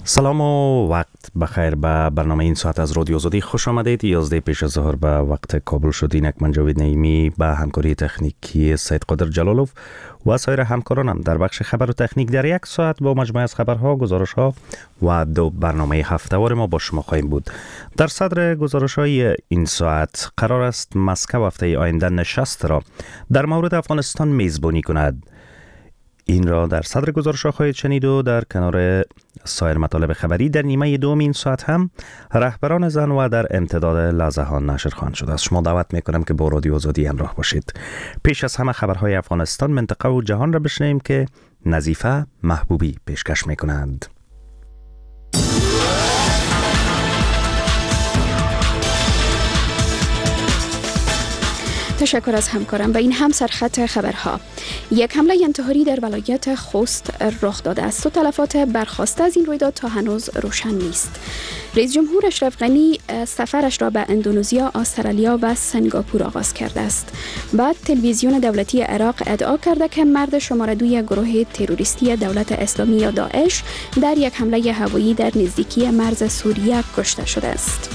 سلام و وقت بخیر. به برنامه این ساعت از رادیو آزادی خوش آمدید. 11 پیش از ظهر به وقت کابل شد. اینک من جاوید نعیمی به همکاری تکنیکی سید قادر جلالوف و سایر همکارانم در بخش خبر و تکنیک در یک ساعت با مجموعه از خبرها، گزارش‌ها و دو برنامه هفته‌وار ما با شما خواهیم بود. در صدر گزارش‌های این ساعت قرار است مسکو هفته آینده نشست را در مورد افغانستان میزبانی کند. این را در صدر گزارش‌ها خواهید شنید و در کنار سایر مطالب خبری در نیمه دوم این ساعت هم رهبران زن و در امتداد لحظه ها نشر خواهند شد. از شما دعوت میکنم که با رادیو آزادی همراه باشید. پیش از همه خبرهای افغانستان، منطقه و جهان را بشنویم که نظیفه محبوبی پیشکش میکنند. تشکر از همکارم. و این هم سرخط خبرها. یک حمله انتحاری در ولایت خوست رخ داده است و تلفات برخاسته از این رویداد تا هنوز روشن نیست. رئیس جمهور اشرف غنی سفرش را به اندونزیا، استرالیا و سنگاپور آغاز کرده است. بعد تلویزیون دولتی عراق ادعا کرده که مرد شماره 2 گروه تروریستی دولت اسلامی یا داعش در یک حمله هوایی در نزدیکی مرز سوریه کشته شده است.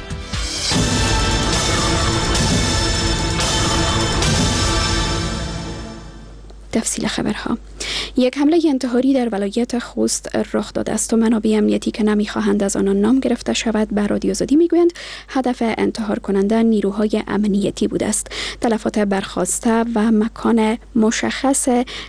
تفصیل خبرها. یک حمله انتحاری در ولایت خوست رخ داده است و منابع امنیتی که نمیخواهند از آنان نام گرفته شود به رادیو آزادی میگویند هدف انتحار کننده نیروهای امنیتی بوده است. تلفات برخاسته و مکان مشخص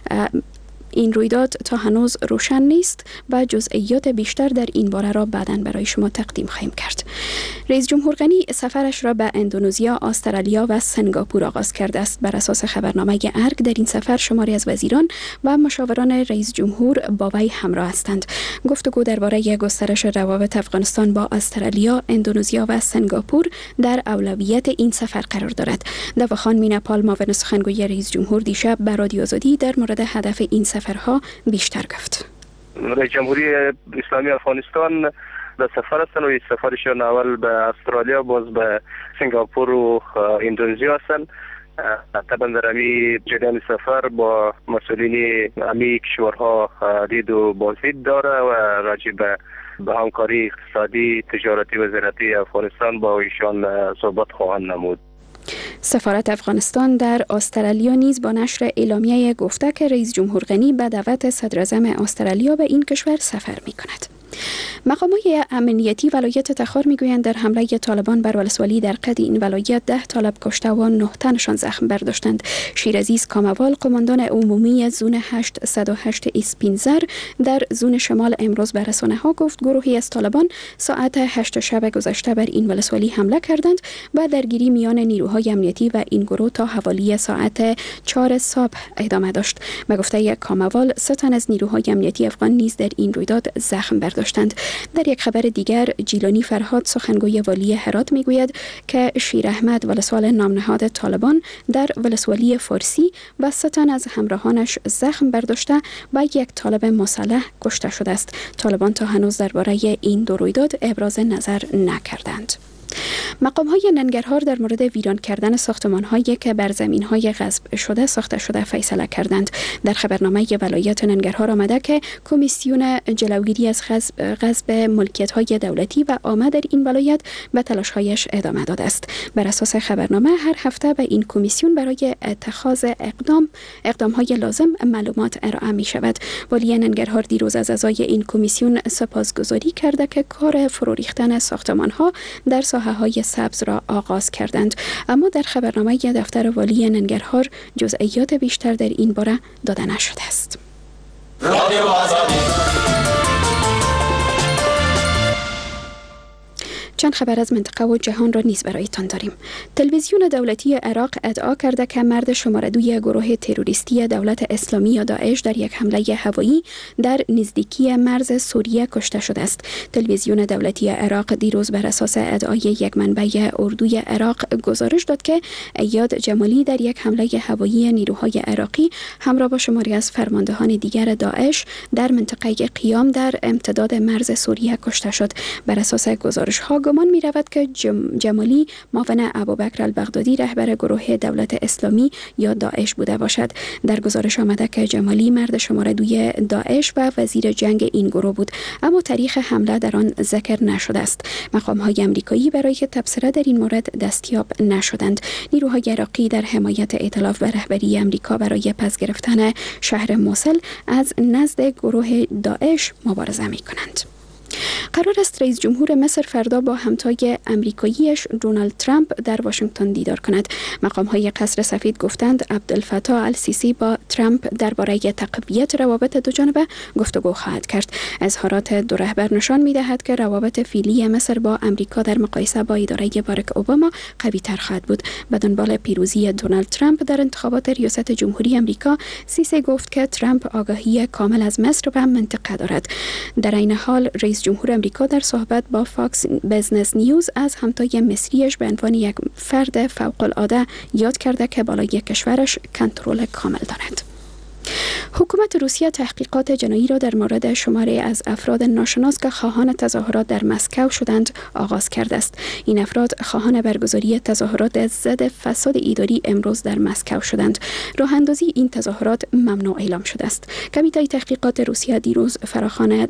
این رویداد تا هنوز روشن نیست و جزئیات بیشتر در این باره را بعداً برای شما تقدیم خواهیم کرد. رئیس جمهور غنی سفرش را به اندونزیا، استرالیا و سنگاپور آغاز کرده است. بر اساس خبرنامه ارگ در این سفر شماری از وزیران و مشاوران رئیس جمهور با وی همراه هستند. گفتگو درباره گسترش روابط افغانستان با استرالیا، اندونزیا و سنگاپور در اولویت این سفر قرار دارد. دواخان میناپال، معاون سخنگوی رئیس جمهور، دیشب به رادیو آزادی در مورد هدف این سفرها بیشتر گفت. رئیس جمهوری اسلامی افغانستان در سفر هستند و سفرشان اول به استرالیا، باز به سنگاپور و اندونزیا هستند. طبعا در امی جریان سفر با مسئولین امی کشورها دید و بازدید داره و راجع به همکاری اقتصادی، تجارتی و زراعتی افغانستان با ایشان صحبت خواهند نمود. سفارت افغانستان در استرالیا نیز با نشر اعلامیه گفته که رئیس جمهور غنی به دعوت صدراعظم استرالیا به این کشور سفر می‌کند. مقامات امنیتی ولایت تخار میگویند در حمله طالبان بر ولسوالی در قد این ولایت 10 طالب کشته و 9 تنشان زخم برداشتند. شیرعزیز کاموال، قماندان عمومی زون 808 اسپینزر در زون شمال امروز به رسانه‌ها گفت گروهی از طالبان ساعت 8 شب گذشته بر این ولسوالی حمله کردند و درگیری میان نیروهای امنیتی و این گروه تا حوالی ساعت 4 صبح ادامه داشت. به گفته کاموال 3 تن از نیروهای امنیتی افغان نیز در این رویداد زخم برداشتند. در یک خبر دیگر، جیلانی فرهاد، سخنگوی والی هرات میگوید که شیر احمد، ولسوال نامنهاد طالبان، در ولسوالی فارسی و 3 تن از همراهانش زخم برداشته و یک طالب مسلح کشته شده است. طالبان تا هنوز درباره این دو رویداد ابراز نظر نکردند. مقام‌های ننگرهار در مورد ویران کردن ساختمان‌هایی که بر زمین‌های غصب شده ساخته شده فیصله کردند. در خبرنامه ولایت ننگرهار آمده که کمیسیون جلوگیری از غصب ملکیت‌های دولتی و عامه در این ولایت به تلاش‌هایش ادامه داده است. بر اساس خبرنامه هر هفته به این کمیسیون برای اتخاذ اقدام‌های لازم معلومات ارائه می‌شود. والی ننگرهار دیروز از اعضای این کمیسیون سپاسگزاری کرده که کار فرو ریختن ساختمان‌ها در ساحه‌های سبز را آغاز کردند. اما در خبرنامه دفتر والی ننگرهار جزئیات بیشتر در این باره داده نشده است. چند خبر از منطقه و جهان را نیز برایتان داریم. تلویزیون دولتی عراق ادعا کرده که مرد شماره 2 گروه تروریستی دولت اسلامی یا داعش در یک حمله هوایی در نزدیکی مرز سوریه کشته شده است. تلویزیون دولتی عراق دیروز بر اساس ادعای یک منبع اردوی عراق گزارش داد که ایاد جمالی در یک حمله هوایی نیروهای عراقی همراه با شماری از فرماندهان دیگر داعش در منطقه قیام در امتداد مرز سوریه کشته شد. بر اساس گزارش‌ها گمان می رود که جمالی معاون ابوبکر البغدادی رهبر گروه دولت اسلامی یا داعش بوده باشد. در گزارش آمده که جمالی مرد شماره 2 داعش و وزیر جنگ این گروه بود، اما تاریخ حمله در آن ذکر نشده است. مقام‌های آمریکایی برای تبصره در این مورد دستیاب نشدند. نیروهای عراقی در حمایت ائتلاف و رهبری آمریکا برای پس گرفتن شهر موصل از نزد گروه داعش مبارزه می‌کنند. قرار است رئیس جمهور مصر فردا با همتای آمریکاییش دونالد ترامپ در واشنگتن دیدار کند. مقام‌های قصر سفید گفتند عبدالفتاح السیسی با ترامپ درباره تقویت روابط دوجانبه گفتگو خواهد کرد. اظهارات دو رهبر نشان می‌دهد که روابط فعلی مصر با آمریکا در مقایسه با اداره باراک اوباما قوی‌تر خواهد بود. به دنبال پیروزی دونالد ترامپ در انتخابات ریاست جمهوری آمریکا، سیسی گفت که ترامپ آگاهی کامل از مصر و منطقه دارد. در این حال رئیس جمهور آمریکا در صحبت با فاکس بیزنس نیوز از همتای مصریش به عنوان یک فرد فوق‌العاده یاد کرده که بالای کشورش کنترل کامل دارد. حکومت روسیه تحقیقات جنایی را در مورد شماری از افراد ناشناس که خواهان تظاهرات در مسکو شدند آغاز کرده است. این افراد خواهان برگزاری تظاهرات ضد فساد اداری امروز در مسکو شدند. راه اندازی این تظاهرات ممنوع اعلام شده است. کمیته تحقیقات روسیه دیروز فراخوان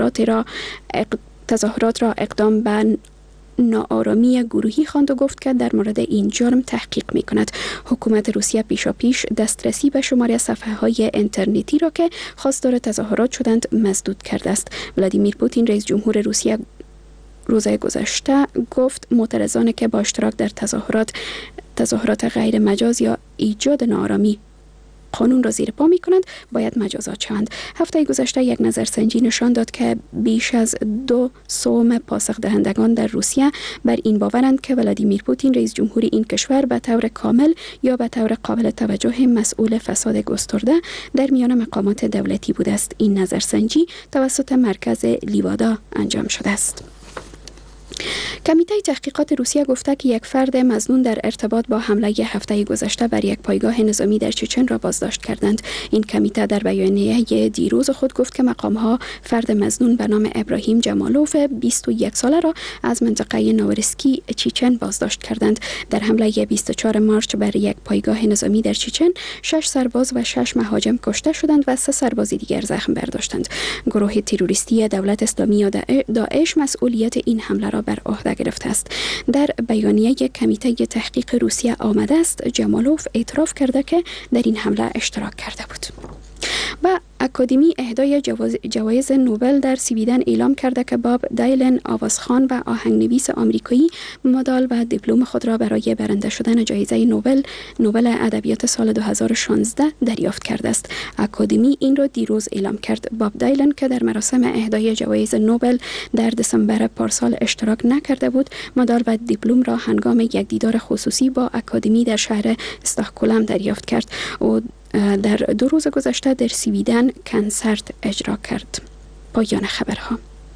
تظاهرات را اقدام به ناآرامی گروهی خواند و گفت که در مورد این جرم تحقیق می کند. حکومت روسیه پیشاپیش دسترسی به شماری از صفحه‌های اینترنتی را که خواستار تظاهرات شدند مسدود کرده است. ولادیمیر پوتین رئیس جمهور روسیه روز گذشته گفت معترضانی که با اشتراک در تظاهرات غیر مجاز یا ایجاد ناآرامی قانون را زیر پا می کنند باید مجازات شوند. هفته گذشته یک نظرسنجی نشان داد که بیش از 2/3 پاسخ دهندگان در روسیه بر این باورند که ولادیمیر پوتین رئیس جمهور این کشور به طور کامل یا به طور قابل توجه مسئول فساد گسترده در میان مقامات دولتی بوده است. این نظرسنجی توسط مرکز لیوادا انجام شده است. کمیته تحقیقات روسیه گفته که یک فرد مظنون در ارتباط با حمله هفته گذشته بر یک پایگاه نظامی در چچن را بازداشت کردند. این کمیته در بیانیه دیروز خود گفت که مقام‌ها فرد مظنون به نام ابراهیم جمالوف 21 ساله را از منطقه نوورسکی چچن بازداشت کردند. در حمله 24 مارس بر یک پایگاه نظامی در چچن 6 سرباز و 6 مهاجم کشته شدند و 3 سرباز دیگر زخم برداشتند. گروه تروریستی دولت اسلامی داعش مسئولیت این حمله را بر عهده گرفته است. در بیانیه کمیته تحقیق روسیه آمده است جمالوف اعتراف کرده که در این حمله اشتراک کرده بود. و اکادمی اهدای جوایز نوبل در سویدن اعلام کرده که باب دایلن آوازخوان و آهنگنویس آمریکایی مدال و دیپلم خود را برای برنده شدن جایزه نوبل ادبیات سال 2016 دریافت کرده است. اکادمی این را دیروز اعلام کرد. باب دایلن که در مراسم اهدای جوایز نوبل در دسامبر پارسال اشتراک نکرده بود، مدال و دیپلم را هنگام یک دیدار خصوصی با اکادمی در شهر استکهلم دریافت کرد و در 2 روز گذشته در سویدن کنسرت اجرا کرد. پایان خبرها.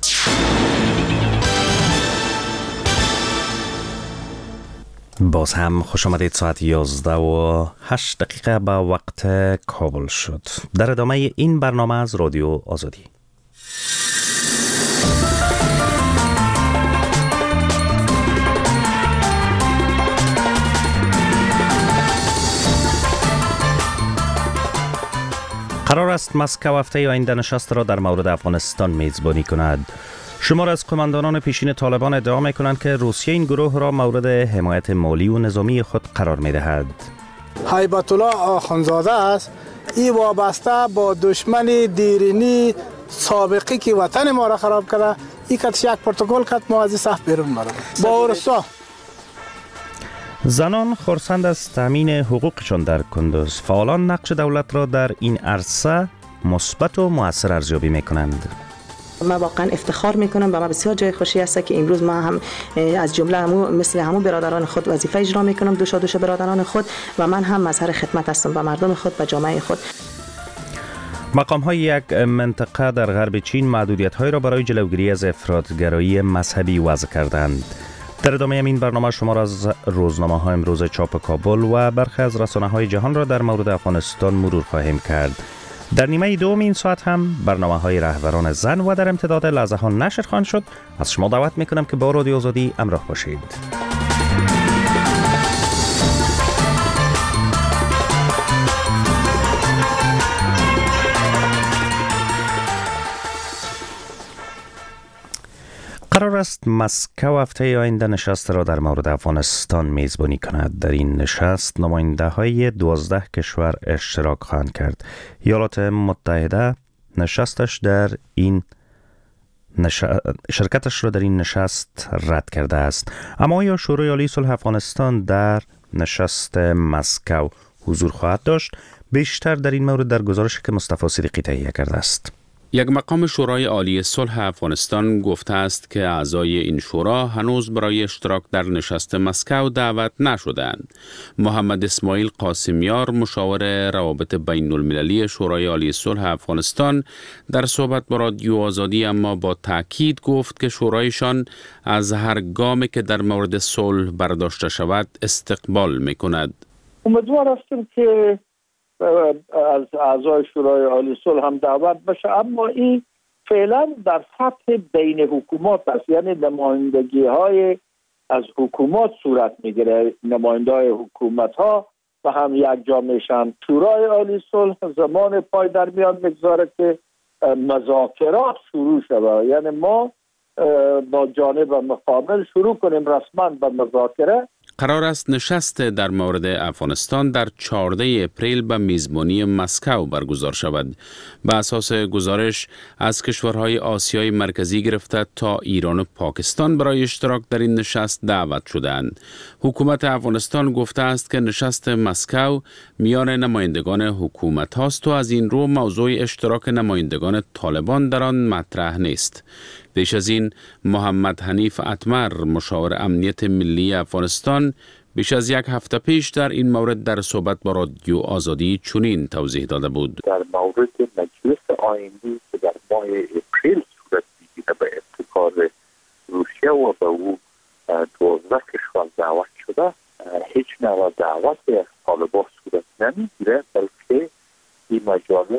باز هم خوش آمدید. ساعت 11:08 به وقت کابل شد. در ادامه این برنامه از رادیو آزادی. قرار است مسکو هفته آینده نشست را در مورد افغانستان میزبانی کند. شمار از قماندانان پیشین طالبان ادعا میکنند که روسیه این گروه را مورد حمایت مالی و نظامی خود قرار میدهد. هیبت الله آخوندزاده است. این وابسته با دشمن دیرینی سابقی که وطن ما را خراب کرده، این کتش یک پروتکل کت ما از صف بیرون مارد با اورسا. زنان خرسند از تامین حقوقشان در کندوز. فعالان نقش دولت را در این عرصه مثبت و مؤثر ارزیابی میکنند. من واقعا افتخار میکنم و من بسیار جای خوشی است که امروز ما هم از جمله مثل همون برادران خود وظیفه اجرا میکنم، دوش برادران خود، و من هم مظهر خدمت هستم به مردم خود و جامعه خود. مقام‌های یک منطقه در غرب چین محدودیت‌های را برای جلوگیری از افراط‌گرایی مذهبی وضع کردند. در ادامه این برنامه شما را از روزنامه‌های امروز چاپ کابل و برخی از رسانه‌های جهان را در مورد افغانستان مرور خواهیم کرد. در نیمه دوم این ساعت هم برنامه‌های رهبران زن و در امتداد لحظه ها نشر خواهند شد. از شما دعوت میکنم که با رادیو آزادی همراه باشید. قرار است مسکو هفته آینده نشست را در مورد افغانستان میزبانی کند. در این نشست نماینده های 12 کشور اشتراک خواهند کرد. ایالات متحده شرکتش را در این نشست رد کرده است. اما آیا شورای عالی صلح افغانستان در نشست مسکو حضور خواهد داشت؟ بیشتر در این مورد در گزارشی که مصطفی صدیقی تهیه کرده است. یک مقام شورای عالی صلح افغانستان گفته است که اعضای این شورا هنوز برای اشتراک در نشست مسکو دعوت نشدند. محمد اسماعیل قاسمیار، مشاور روابط بین المللی شورای عالی صلح افغانستان، در صحبت با رادیو آزادی اما با تاکید گفت که شورایشان از هر گامی که در مورد صلح برداشته شود استقبال می‌کند. امیدوار هستیم که از اعضای شورای عالی صلح هم دعوت بشه، اما این فعلا در سطح بین حکومات است، یعنی نمایندگی های از حکومات صورت میگیره. نماینده های حکومت ها و هم یک جا میشن. شورای عالی صلح زمان پای در میاد بگذاره که مذاکرات شروع شود، یعنی ما با جانب مقابل شروع کنیم رسما به مذاکره. قرار است نشست در مورد افغانستان در 14 اپریل به میزبانی مسکو برگزار شود. به اساس گزارش از کشورهای آسیای مرکزی گرفته تا ایران و پاکستان برای اشتراک در این نشست دعوت شدند. حکومت افغانستان گفته است که نشست مسکو میان نمایندگان حکومت هاست و از این رو موضوع اشتراک نمایندگان طالبان در آن مطرح نیست. پیش از این محمد حنیف اتمر، مشاور امنیت ملی افغانستان، بیش از یک هفته پیش در این مورد در صحبت با رادیو آزادی چنین توضیح داده بود. در مورد مجلس آیندی که در ماه اپریل صورت میگیره به ابتکار روسیه و به او 12 کشور دعوت شده، هیچ نوع دعوت از طالبان صورت نمیگیره، بلکه این مجالس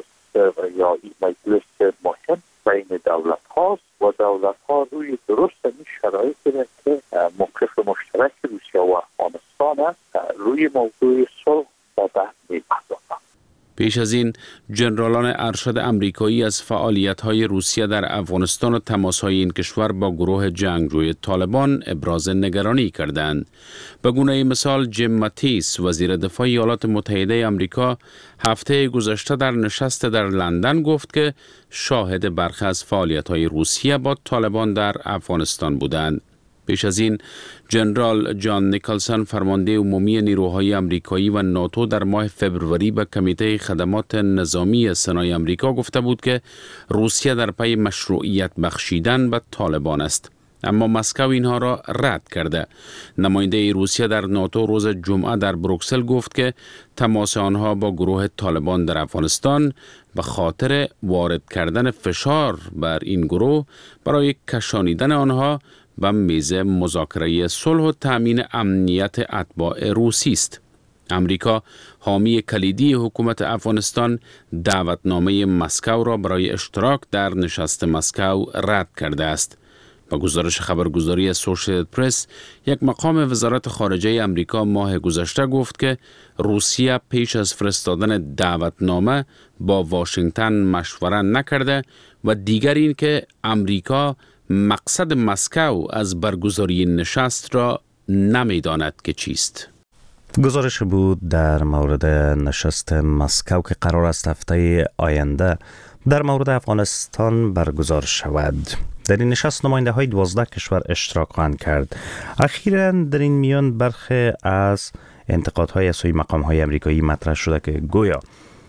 یا این مجلس مهم بین دولت هاست و دولت ها روی درست این شرایط که موقف مشترک روسیه و افغانستان است روی موضوع صلح و بحث می‌پردازند. پیش از این جنرالان ارشد امریکایی از فعالیت‌های روسیه در افغانستان و تماس‌های این کشور با گروه جنگجوی طالبان ابراز نگرانی کردند. به گونه مثال جیم ماتیس، وزیر دفاع ایالات متحده آمریکا، هفته گذشته در نشست در لندن گفت که شاهد برخی از فعالیت‌های روسیه با طالبان در افغانستان بودند. پیش از این جنرال جان نیکلسن، فرمانده عمومی نیروهای آمریکایی و ناتو، در ماه فبروری به کمیته خدمات نظامی سنای آمریکا گفته بود که روسیه در پی مشروعیت بخشیدن به طالبان است، اما مسکو اینها را رد کرده. نماینده روسیه در ناتو روز جمعه در بروکسل گفت که تماس آنها با گروه طالبان در افغانستان به خاطر وارد کردن فشار بر این گروه برای کشانیدن آنها به میز مذاکره صلح و تأمین امنیت اتباع روسی است. امریکا، حامی کلیدی حکومت افغانستان، دعوتنامه مسکو را برای اشتراک در نشست مسکو رد کرده است. با گزارش خبرگزاری اسوشییتد پرس، یک مقام وزارت خارجه امریکا ماه گذشته گفت که روسیه پیش از فرستادن دعوتنامه با واشنگتن مشوره نکرده و دیگر این که امریکا مقصد مسکو از برگزاری نشست را نمیداند که چیست. گزارش بود در مورد نشست مسکو که قرار است هفته آینده در مورد افغانستان برگزار شود. در این نشست نماینده های 12 کشور اشتراک خواهند کرد. اخیراً در این میان برخی از انتقادهای از سوی مقام‌های آمریکایی مطرح شده که گویا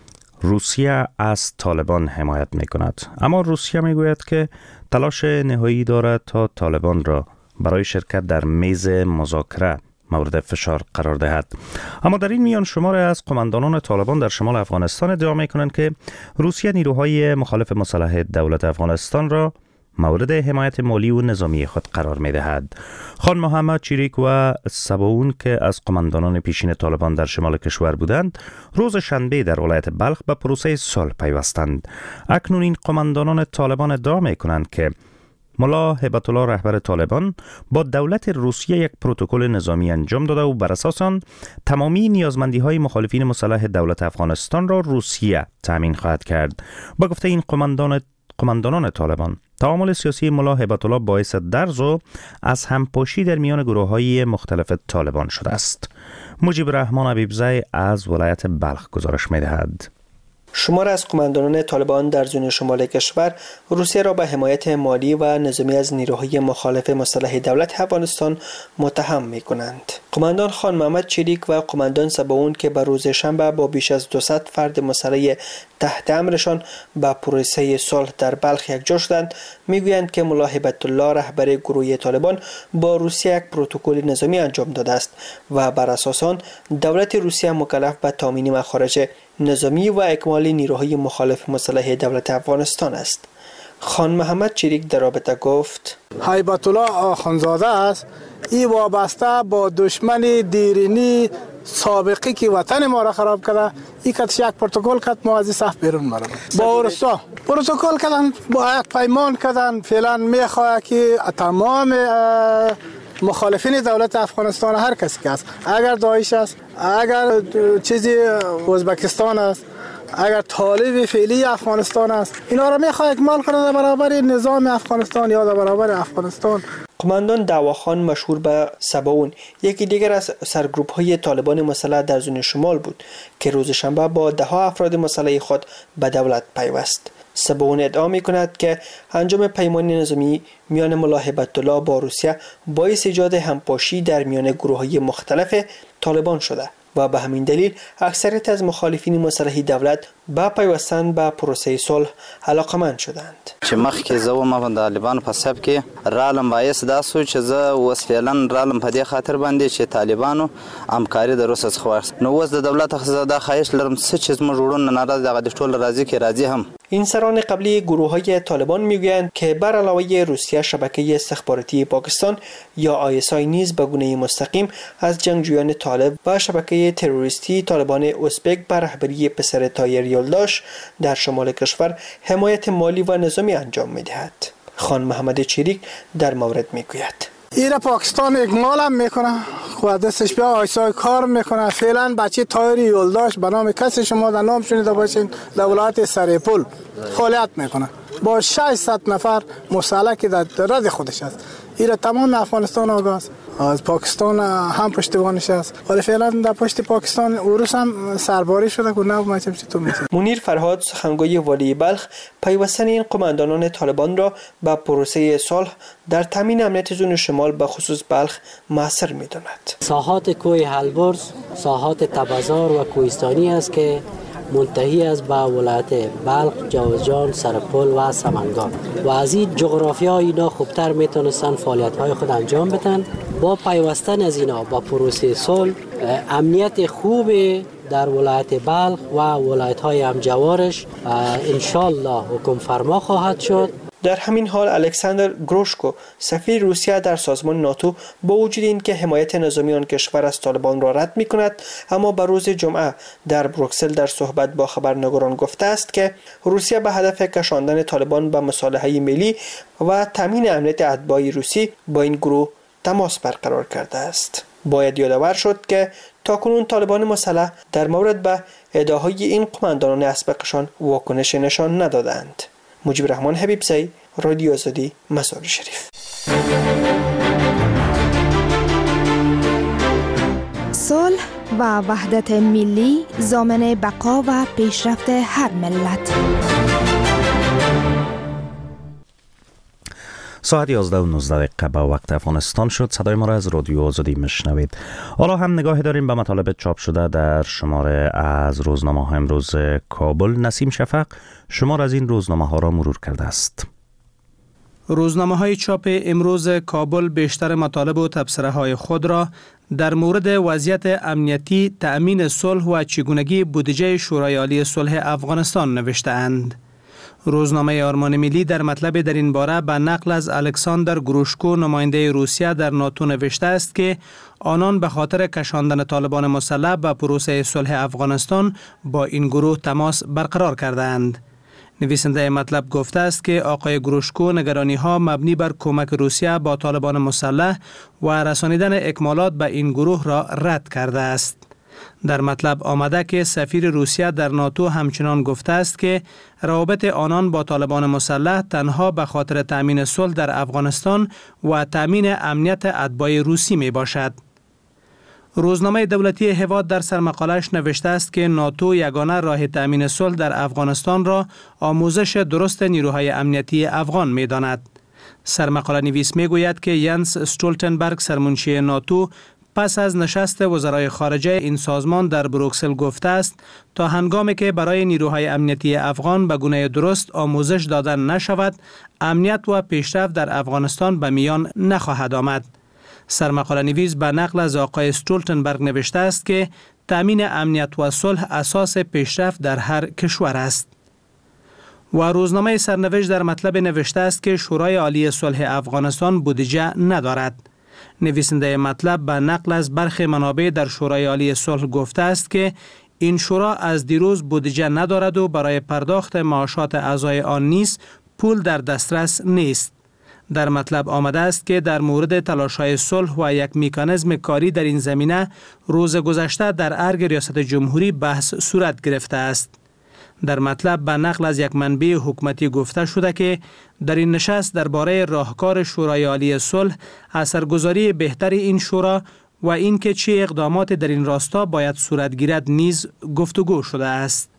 روسیه از طالبان حمایت می‌کند، اما روسیه می‌گوید که تلاش نهایی دارد تا طالبان را برای شرکت در میز مذاکره مورد فشار قرار دهد. اما در این میان شماری از قماندانان طالبان در شمال افغانستان ادعا می‌کنند که روسیه نیروهای مخالف مسلح دولت افغانستان را مورد حمایت مالی و نظامی خود قرار می دهد. خان محمد چریک و سباون که از قماندانان پیشین طالبان در شمال کشور بودند، روز شنبه در ولایت بلخ به پروسه صلح پیوستند. اکنون این قماندانان طالبان ادعا می کنند که ملا هیبت الله رهبر طالبان با دولت روسیه یک پروتکل نظامی انجام داده و بر اساس آن تمامی نیازمندی های مخالفین مسلح دولت افغانستان را روسیه تامین خواهد کرد. با گفته این قماندانان طالبان، تعامل سیاسی ملا هیبت الله باعث درز و از همپاشی در میان گروه‌های مختلف طالبان شده است. مجیب رحمان حبیبزی از ولایت بلخ گزارش می‌دهد. شمار از قماندانان طالبان در زون شمال کشور روسیه را به حمایت مالی و نظامی از نیروهای مخالف مسلح دولت افغانستان متهم می‌کنند. قماندان خان محمد چریک و قماندان سباون که به روز شنبه با بیش از 200 فرد مسلح تحت امرشان به پروسه صلح در بلخ یکجا شدند، میگویند که ملا هیبت الله رهبر گروه طالبان با روسیه یک پروتکل نظامی انجام داده است و بر اساس آن دولت روسیه مکلف به تامین مخارج نظامی و اکمال نیروهای مخالف مسلح دولت افغانستان است. خان محمد چریک در رابطه گفت: هیبت الله آخوندزاده است. این وابسته با دشمن دیرینی سابقی که وطن ما را خراب کرده، این کتش یک پروتکل کرد ما از صف بیرون مرد با اورستا پروتکل کردن، با یک پیمان کردن. فعلا میخواه که تمام مخالفین دولت افغانستان، هر کسی که است، اگر داعش است، اگر چیزی ازبکستان است، اگر طالب فعلی افغانستان است، اینا را میخواه اکمال کنه در برابر نظام افغانستان یا در برابر افغانستان. قماندان دعواخان مشهور به سباون یکی دیگر از سرگروپ های طالبان مسلح در زون شمال بود که روز شنبه با 10 افراد مسلح خود به دولت پیوست. سباون ادعا می کند که انجام پیمان نظامی میان ملا هیبت الله با روسیه باعث ایجاد همپاشی در میان گروه های مختلف طالبان شده و به همین دلیل اکثریت از مخالفین مسلح دولت با پیوستن به پروسه صلح علاقمند شدند. چې مخکې زه وم د طالبانو په صف کې رالم، باعث دا سو چې زه اوس فعلا رالم په دې خاطر باندې چې طالبانو همکاري د روس څخه واخیست. نو اوس د دولت څخه دا خواهش لرم څه چې زموږ وروڼه ناراض دغه د ټول راضي کې راضي هم. این سران قبلی گروه های طالبان میگویند که بر علاوه روسیه شبکه استخباراتی پاکستان یا ISI نیز به گونه مستقیم از جنگجویان طالب و شبکه تروریستی طالبان ازبک بر رهبری پسر طاهر یلداش در شمال کشور حمایت مالی و نظامی انجام میدهد. خان محمد چریک در مورد میگوید: ایرا پاکستان اکمال هم میکنه، خود دستش بیا آیسای کار میکنه. فعلا بچه طاهر یلداش به نام کسی شما در نام شنیده باشین در ولایت سرپل فعالیت میکنه با 600 نفر مسلح که در رد خودش است. ایرا تمام افغانستان آگاه است، از پاکستان هم پشتیبانش است، ولی فعلا در پشت پاکستان اوروس هم سرباری شده که نه مچم تو میشه. منیر فرهاد سخنگوی والی بلخ پیوستن این قماندانان طالبان را به پروسه صلح در تامین امنیت زون شمال به خصوص بلخ موثر میداند. ساحات کوه هلبرز ساحات تبازار و کوهستانی است که منتهی از به ولایت بلخ، جوزجان، سرپل و سمنگان و از این جغرافیا اینا خوبتر میتونستن فعالیت های خود انجام بدن. با پیوستن از اینا با پروسه صلح امنیت خوب در ولایت بلخ و ولایت های همجوارش انشالله حکم فرما خواهد شد. در همین حال الکساندر گروشکو سفیر روسیه در سازمان ناتو با وجود اینکه حمایت نظامی آن کشور از طالبان را رد می‌کند، اما به روز جمعه در بروکسل در صحبت با خبرنگاران گفته است که روسیه به هدف کشاندن طالبان به مصالحه ملی و تامین امنیت اتباع روسی با این گروه تماس برقرار کرده است. باید یادآور شد که تاکنون طالبان مسلح در مورد به ادعاهای این قماندانان اسبقشان واکنش نشان ندادند. مجیب رحمان حبیبزی، رادیو آزادی، مزار شریف. صلح و وحدت ملی ضامن بقا و پیشرفت هر ملت. ساعت 11:19 به وقت افغانستان شد. صدای ما را از رادیو آزادی میشنوید. حالا هم نگاهی داریم به مطالب چاپ شده در شماره از روزنامه ها امروز کابل. نسیم شفق شمار از این روزنامه ها را مرور کرده است. روزنامه های چاپ امروز کابل بیشتر مطالب و تبصره های خود را در مورد وضعیت امنیتی، تأمین صلح و چگونگی بودجه شورای عالی صلح افغانستان نوشته اند. روزنامه آرمان ملی در مطلب در این باره به نقل از الکساندر گروشکو نماینده روسیه در ناتو نوشته است که آنان به خاطر کشاندن طالبان مسلح به پروسه صلح افغانستان با این گروه تماس برقرار کردند. نویسنده مطلب گفته است که آقای گروشکو نگرانی ها مبنی بر کمک روسیه با طالبان مسلح و رسانیدن اکمالات به این گروه را رد کرده است. در مطلب آمده که سفیر روسیه در ناتو همچنان گفته است که روابط آنان با طالبان مسلح تنها به خاطر تأمین صلح در افغانستان و تأمین امنیت اتباع روسی می باشد. روزنامه دولتی هواد در سرمقالش نوشته است که ناتو یگانه راه تأمین صلح در افغانستان را آموزش درست نیروهای امنیتی افغان می داند. سرمقاله نویس می گوید که ینس استولتنبرگ سرمنشی ناتو پس از نشست وزرای خارجه این سازمان در بروکسل گفته است تا هنگامی که برای نیروهای امنیتی افغان به گونه درست آموزش دادن نشود، امنیت و پیشرفت در افغانستان به میان نخواهد آمد. سرمقاله نویس به نقل از آقای استولتنبرگ نوشته است که تأمین امنیت و صلح اساس پیشرفت در هر کشور است. و روزنامه سرنوشت در مطلب نوشته است که شورای عالی صلح افغانستان بودجه ندارد. نویسنده مطلب به نقل از برخی منابع در شورای عالی صلح گفته است که این شورا از دیروز بودجه ندارد و برای پرداخت معاشات اعضای آن نیز پول در دسترس نیست. در مطلب آمده است که در مورد تلاش‌های صلح و یک مکانیزم کاری در این زمینه روز گذشته در ارگ ریاست جمهوری بحث صورت گرفته است. در مطلب به نقل از یک منبع حکومتی گفته شده که در این نشست درباره راهکار شورای عالی صلح، اثرگذاری بهتر این شورا و اینکه چه اقدامات در این راستا باید صورت گیرد نیز گفتگو شده است.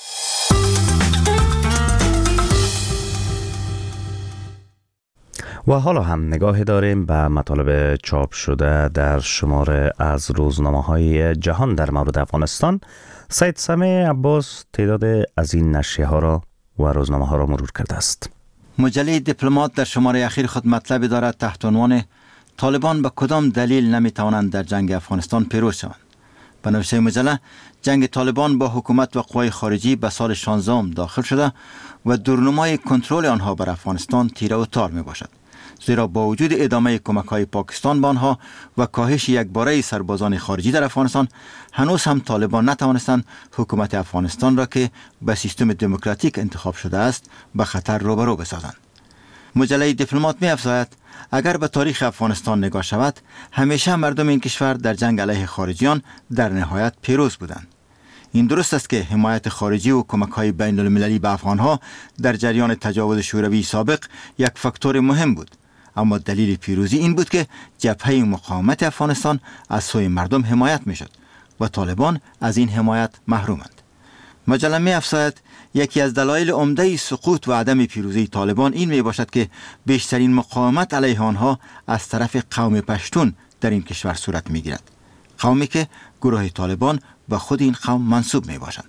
و حالا هم نگاه داریم به مطالب چاپ شده در شماره از روزنامه‌های جهان در مورد افغانستان. سید سمیع عباس تعداد از این نشریه ها را و روزنامه ها را مرور کرده است. مجله دیپلمات در شماره اخیر خود مطلبی دارد تحت عنوان طالبان به کدام دلیل نمی توانند در جنگ افغانستان پیروز شوند. به نوشته مجله، جنگ طالبان با حکومت و قوای خارجی به سال 16 داخل شده و دورنمای کنترل آنها بر افغانستان تیره و تار می باشد. زیرا با وجود ادامه کمک‌های پاکستان به آنها و کاهش یکباره سربازان خارجی در افغانستان، هنوز هم طالبان نتوانستند حکومت افغانستان را که به سیستم دموکراتیک انتخاب شده است به خطر روبرو بسازند. مجله دیپلمات می‌افزاید اگر به تاریخ افغانستان نگاه شود، همیشه مردم این کشور در جنگ علیه خارجیان در نهایت پیروز بودند. این درست است که حمایت خارجی و کمک‌های بین‌المللی به افغان‌ها در جریان تجاوز شوروی سابق یک فاکتور مهم بود. اما دلیل پیروزی این بود که جبهه مقاومت افغانستان از سوی مردم حمایت میشد و طالبان از این حمایت محرومند. مجله می‌افزاید یکی از دلایل عمده سقوط و عدم پیروزی طالبان این می باشد که بیشترین مقاومت علیه آنها از طرف قوم پشتون در این کشور صورت می‌گیرد، قومی که گروه طالبان به خود این قوم منسوب می باشند.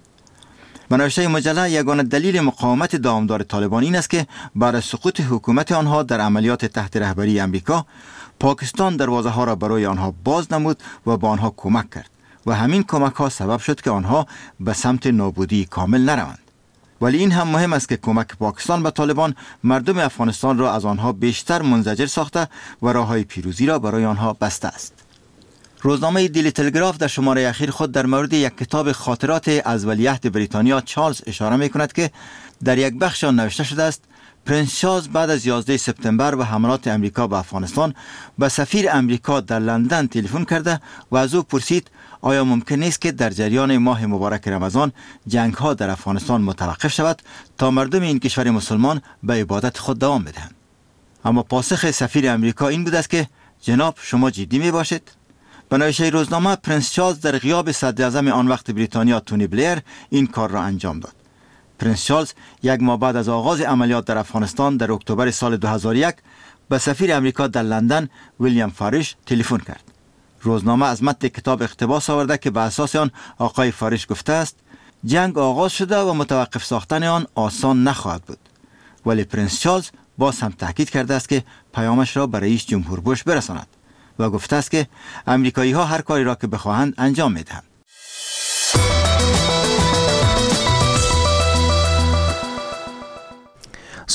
به نوشته مجله، یگانه دلیل مقاومت دامدار طالبان این است که بعد از سقوط حکومت آنها در عملیات تحت رهبری امریکا، پاکستان دروازه ها را برای آنها باز نمود و به آنها کمک کرد و همین کمک ها سبب شد که آنها به سمت نابودی کامل نروند. ولی این هم مهم است که کمک پاکستان به طالبان مردم افغانستان را از آنها بیشتر منزجر ساخته و راههای پیروزی را برای آنها بسته است. روزنامه دیلی تلگراف در شماره اخیر خود در مورد یک کتاب خاطرات از ولیعهد بریتانیا چارلز اشاره می کند که در یک بخش آن نوشته شده است پرنس چارلز بعد از 11 سپتامبر و حملات امریکا به افغانستان به سفیر امریکا در لندن تلفن کرده و از او پرسید آیا ممکن است که در جریان ماه مبارک رمضان جنگ ها در افغانستان متوقف شود تا مردم این کشور مسلمان به عبادت خود دوام بدهند. اما پاسخ سفیر امریکا این بود است که جناب شما جدی می باشید؟ به نوشته روزنامه، پرنس چارلز در غیاب صدر اعظم آن وقت بریتانیا تونی بلیر این کار را انجام داد. پرنس چارلز یک ماه بعد از آغاز عملیات در افغانستان در اکتبر سال 2001 به سفیر امریکا در لندن ویلیام فاریش تلفن کرد. روزنامه از متن کتاب اقتباس آورده که به اساس آن آقای فاریش گفته است جنگ آغاز شده و متوقف ساختن آن آسان نخواهد بود. ولی پرنس چارلز باز هم تاکید کرده است که پیامش را به رئیس جمهور بوش برساند و گفته است که امریکایی ها هر کاری را که بخواهند انجام میدهند.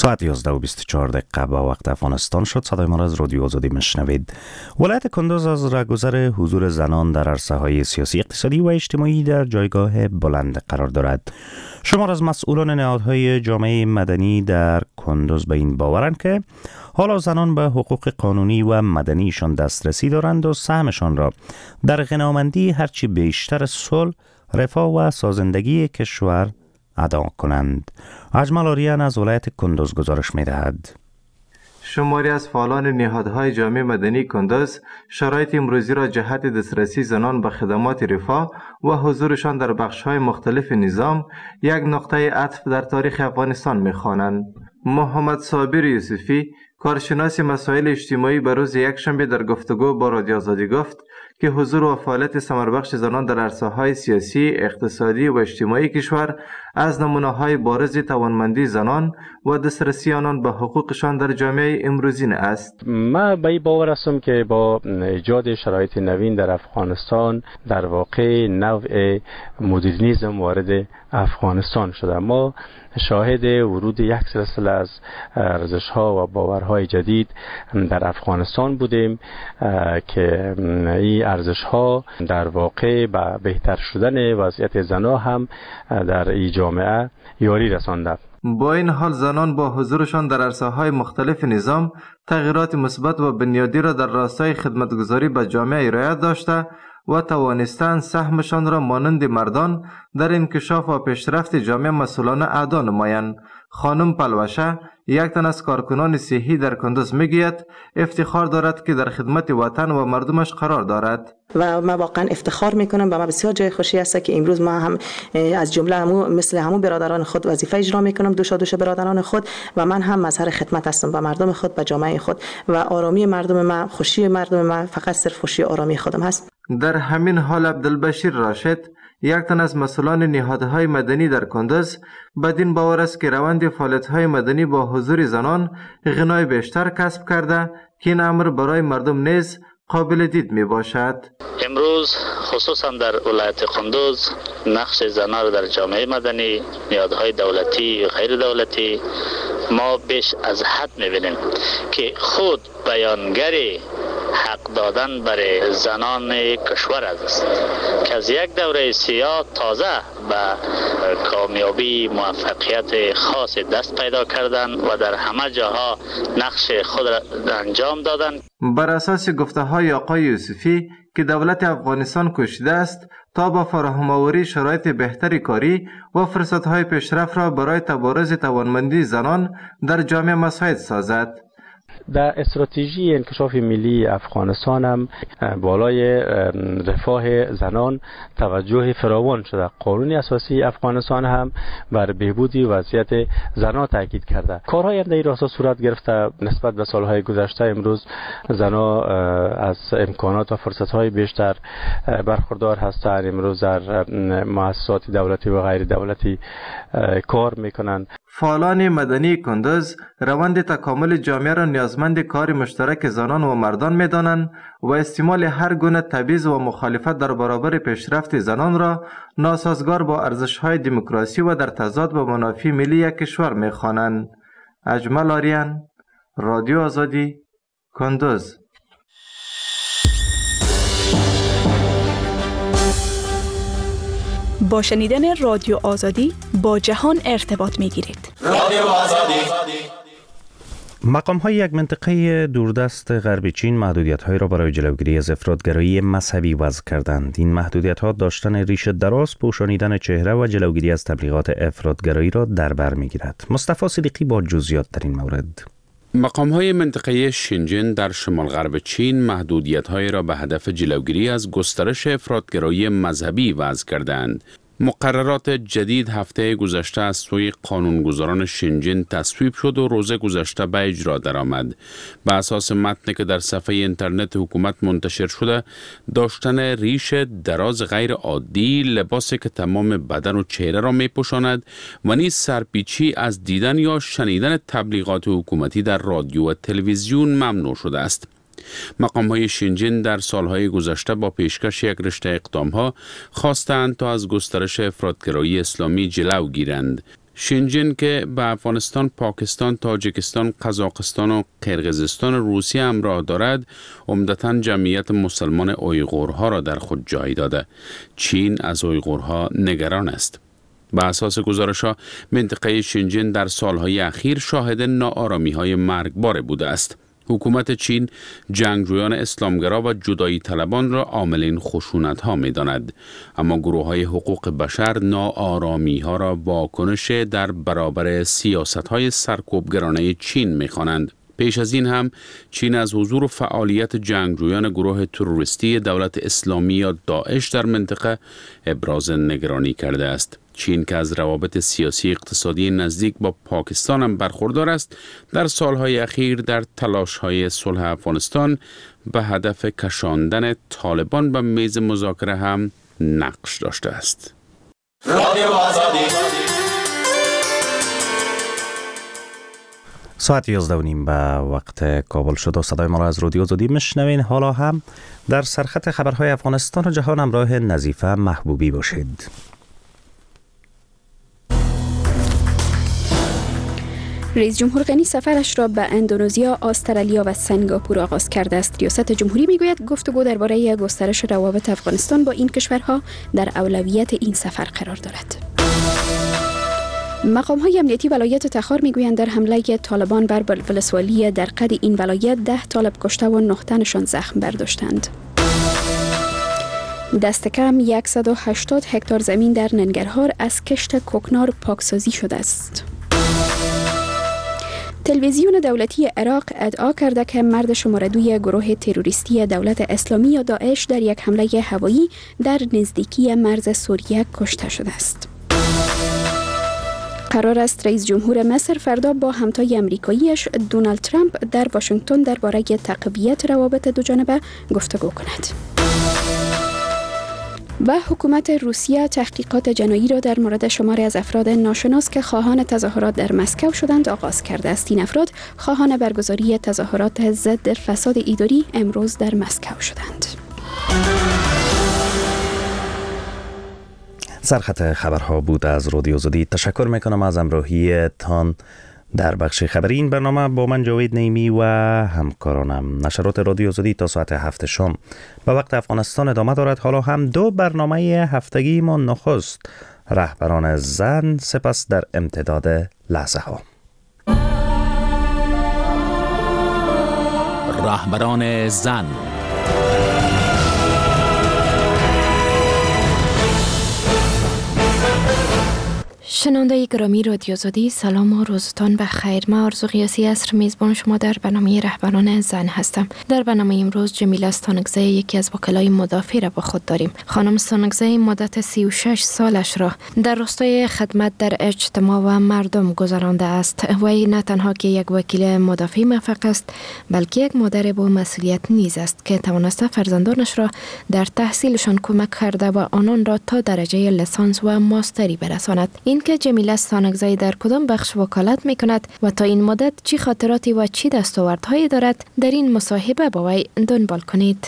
ساعت 11:24 با وقت افغانستان شد. صدای ما را از رادیو آزادی میشنوید. ولایت کندوز از رهگذر حضور زنان در عرصه‌های سیاسی، اقتصادی و اجتماعی در جایگاه بلند قرار دارد. شمار از مسئولان نهادهای جامعه مدنی در کندوز به این باورند که حالا زنان به حقوق قانونی و مدنیشان دسترسی دارند و سهمشان را در غنامندی هرچی بیشتر صلح، رفاه و سازندگی کشور ادا کنند. اجمل آریان از ولایت کندوز گزارش می دهد. شماری از فعالان نهادهای جامعه مدنی کندوز شرایط امروزی را جهت دسترسی زنان به خدمات رفاه و حضورشان در بخش‌های مختلف نظام یک نقطه عطف در تاریخ افغانستان می‌خوانند. محمد صابر یوسفی، کارشناس مسائل اجتماعی، به روز یکشنبه در گفتگو با رادیو آزادی گفت که حضور و فعالیت ثمربخش زنان در عرصه‌های سیاسی، اقتصادی و اجتماعی کشور از نمونه‌های بارز توانمندی زنان و دسترسی آنان به حقوقشان در جامعه امروزین است. من به این باور هستم که با ایجاد شرایط نوین در افغانستان در واقع نوع مدرنیسم وارد افغانستان شده. ما شاهد ورود یک سلسله از ارزش‌ها و باورهای جدید در افغانستان بودیم که این ارزش‌ها در واقع به بهتر شدن وضعیت زنان هم در این جامعه یاری رسانده. با این حال زنان با حضورشان در عرصه‌های مختلف نظام تغییرات مثبت و بنیادی را در راستای خدمتگزاری به جامعه رعایت داشته و توانستند سهمشان را مانند مردان در انکشاف و پیشرفت جامعه مسئولانه ادا نمایند. خانم پلوشه، یک تن از کارکنان صحی در کندوز، میگوید افتخار دارد که در خدمت وطن و مردمش قرار دارد. و من واقعا افتخار میکنم و من بسیار جای خوشی است که امروز ما هم از جمله مثل همو برادران خود وظیفه اجرا میکنم، دوش برادران خود، و من هم مظهر خدمت هستم به مردم خود، به جامعه خود، و آرامی مردم من، خوشی مردم من فقط صرف خوشی آرامی خودم هست. در همین حال عبدالبشیر راشد، یک تن از مسئولان نهادهای مدنی در کندوز، بدین باور است که روند فعالیت‌های مدنی با حضور زنان غنای بیشتر کسب کرده که این امر برای مردم نیز قابل دید می باشد. امروز خصوصا در ولایت کندوز نقش زنان در جامعه مدنی، نهادهای دولتی و غیر دولتی ما بیش از حد می بینیم که خود بیانگری حق دادن برای زنان کشور است که از یک دوره سیاه تازه به کامیابی موفقیت خاص دست پیدا کردن و در همه جاها نقش خود را انجام دادن. بر اساس گفته های آقای یوسفی که دولت افغانستان کوشیده است تا با فراهم آوری شرایط بهتری کاری و فرصت های پیشرفت را برای تبارز توانمندی زنان در جامعه مساعد سازد. در استراتژی انکشاف ملی افغانستان هم بالای رفاه زنان توجه فراوان شده. قانون اساسی افغانستان هم بر بهبود وضعیت زنان تاکید کرده. کارهای در این راستا صورت گرفته. نسبت به سالهای گذشته امروز زنان از امکانات و فرصت‌های بیشتر برخوردار هستند. امروز در مؤسسات دولتی و غیر دولتی کار میکنند. فعالان مدنی کندوز روند تکامل جامعه را نیازمند کار مشترک زنان و مردان می‌دانند و استعمال هر گونه تبعیض و مخالفت در برابر پیشرفت زنان را ناسازگار با ارزش‌های دموکراسی و در تضاد با منافع ملی یک کشور می‌خوانند. اجمل آریان، رادیو آزادی، کندوز. با شنیدن رادیو آزادی با جهان ارتباط می‌گیرید. رادیو آزادی. مقام‌های یک منطقه دوردست غرب چین محدودیت‌هایی را برای جلوگیری از افراطگرایی مذهبی وضع کردند. این محدودیت‌ها داشتن ریشه دراز، پوشانیدن چهره و جلوگیری از تبلیغات افراطگرایی را در بر می‌گیرد. مصطفی صدیقی با جزئیات در این مورد. مقام‌های منطقه شینجین در شمال غرب چین محدودیت‌هایی را به هدف جلوگیری از گسترش افراطگرایی مذهبی وضع کردند. مقررات جدید هفته گذشته از سوی قانونگذاران شینجین تصویب شد و روز گذشته به اجرا درآمد. به اساس متنی که در صفحه اینترنت حکومت منتشر شده، داشتن ریش دراز غیر عادی، لباسی که تمام بدن و چهره را می‌پوشاند و نیز سرپیچی از دیدن یا شنیدن تبلیغات حکومتی در رادیو و تلویزیون ممنوع شده است. مقام‌های شینجین در سالهای گذشته با پیشکش یک رشته اقدام‌ها خواستند تا از گسترش افراطگرایی اسلامی جلو گیرند. شینجین که به افغانستان، پاکستان، تاجیکستان، قزاقستان و قرقیزستان روسیه همراه دارد، عمدتاً جمعیت مسلمان اویغورها را در خود جای داده. چین از اویغورها نگران است. به اساس گزارش‌ها، منطقه شینجین در سالهای اخیر شاهد ناآرامی‌های مرگبار بوده است. حکومت چین جنگجویان اسلامگرا و جدایی طلبان را عاملین خشونت‌ها می‌داند، اما گروه‌های حقوق بشر ناآرامی‌ها را واکنش در برابر سیاست‌های سرکوبگرانه چین می‌خوانند. پیش از این هم چین از حضور و فعالیت جنگجویان گروه تروریستی دولت اسلامی یا داعش در منطقه ابراز نگرانی کرده است. چین که از روابط سیاسی اقتصادی نزدیک با پاکستان هم برخوردار است، در سالهای اخیر در تلاش‌های صلح افغانستان به هدف کشاندن طالبان به میز مذاکره هم نقش داشته است. ساعت 11:30 به وقت کابل شد و صدای ما را از رادیو آزادی میشنوین. حالا هم در سرخط خبرهای افغانستان و جهان همراه نظیفه محبوبی باشید. رئیس جمهور غنی سفرش را به اندونزیا، استرالیا و سنگاپور آغاز کرده است. ریاست جمهوری میگوید گفتگو درباره گسترش روابط افغانستان با این کشورها در اولویت این سفر قرار دارد. مقام‌های امنیتی ولایت تخار میگویند در حمله طالبان بر ولسوالی در قد این ولایت 10 طالب کشته و 9 تنشان زخم برداشتند. دست کم 180 هکتار زمین در ننگرهار از کشت کوکنار پاکسازی شده است. تلویزیون دولتی عراق ادعا کرده که مرد شماره 2 گروه تروریستی دولت اسلامی یا داعش در یک حمله هوایی در نزدیکی مرز سوریه کشته شده است. قرار است رئیس جمهور مصر فردا با همتای امریکاییش دونالد ترامپ در واشنگتن درباره تقویت روابط دوجانبه گفتگو کند. و حکومت روسیه تحقیقات جنایی را در مورد شماری از افراد ناشناس که خواهان تظاهرات در مسکو شدند آغاز کرده است. این افراد خواهان برگزاری تظاهرات ضد فساد اداری امروز در مسکو شدند. سرخط خبرها بود از رادیو آزادی. تشکر میکنم از همراهی تان در بخش خبری این برنامه. با من جاوید نیمی و همکارانم. نشرات رادیو آزادی تا ساعت 7 شام به وقت افغانستان ادامه دارد. حالا هم 2 برنامه هفتگی ما. نخست رهبران زن، سپس در امتداد لحظه ها رهبران زن. شنونده گرامی رادیو آزادی، سلام و روزتان بخیر. من آرزو قیاسی عصر میزبان شما در برنامه رهبران زن هستم. در برنامه امروز جمیله استانکزی یکی از وکلای مدافع را با خود داریم. خانم استانکزی مدت 36 سالش را در راستای خدمت در اجتماع و مردم گذرانده است. وی نه تنها که یک وکیل مدافع موفق است، بلکه یک مادر با مسئولیت نیز است که توانسته فرزندانش را در تحصیلشان کمک کرده و آنان را تا درجه لیسانس و ماستری برساند. این که جمیله استانکزی در کدام بخش وکالت می کند و تا این مدت چی خاطراتی و چی دستاوردهایی دارد، در این مصاحبه با وی دنبال کنید.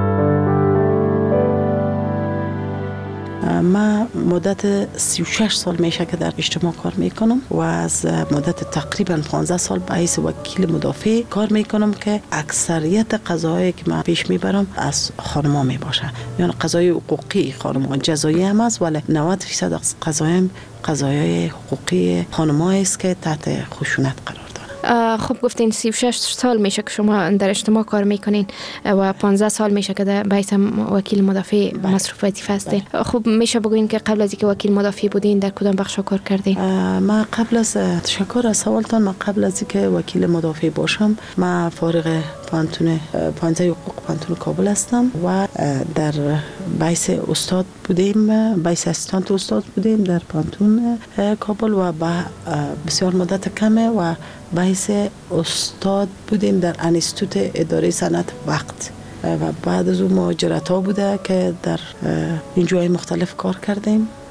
من مدت 36 سال میشه که در اجتماع کار میکنم و از مدت تقریبا 15 سال به حیث وکیل مدافع کار میکنم که اکثریت قضایایی که من پیش میبرم از خانم‌ها میباشه. یعنی قضای حقوقی خانم‌ها، جزایی هم است، ولی 90% از قضایای حقوقی خانم‌ها است که تحت خشونت قرار. خب گفتین 36 سال میشه که شما در اجتماع کار میکنین و 15 سال میشه که در بیت وکیل مدافع مصروف وظیفه هستین. خب میشه بگوین که قبل از اینکه وکیل مدافع بودین در کدام بخش کار کردین؟ من قبل از تشکر از سوالتان، من قبل از اینکه وکیل مدافع باشم من فارغ پانتای حقوق پانتون کابل هستم و در بیس استاد بودیم، بیس اسیستانت استاد بودیم در پانتون کابل و بسیار مدت کمه و بیس استاد بودیم در انستیتوت اداره صنعت وقت و بعد از اون مهاجرت ها بوده که در این جای مختلف کار کردیم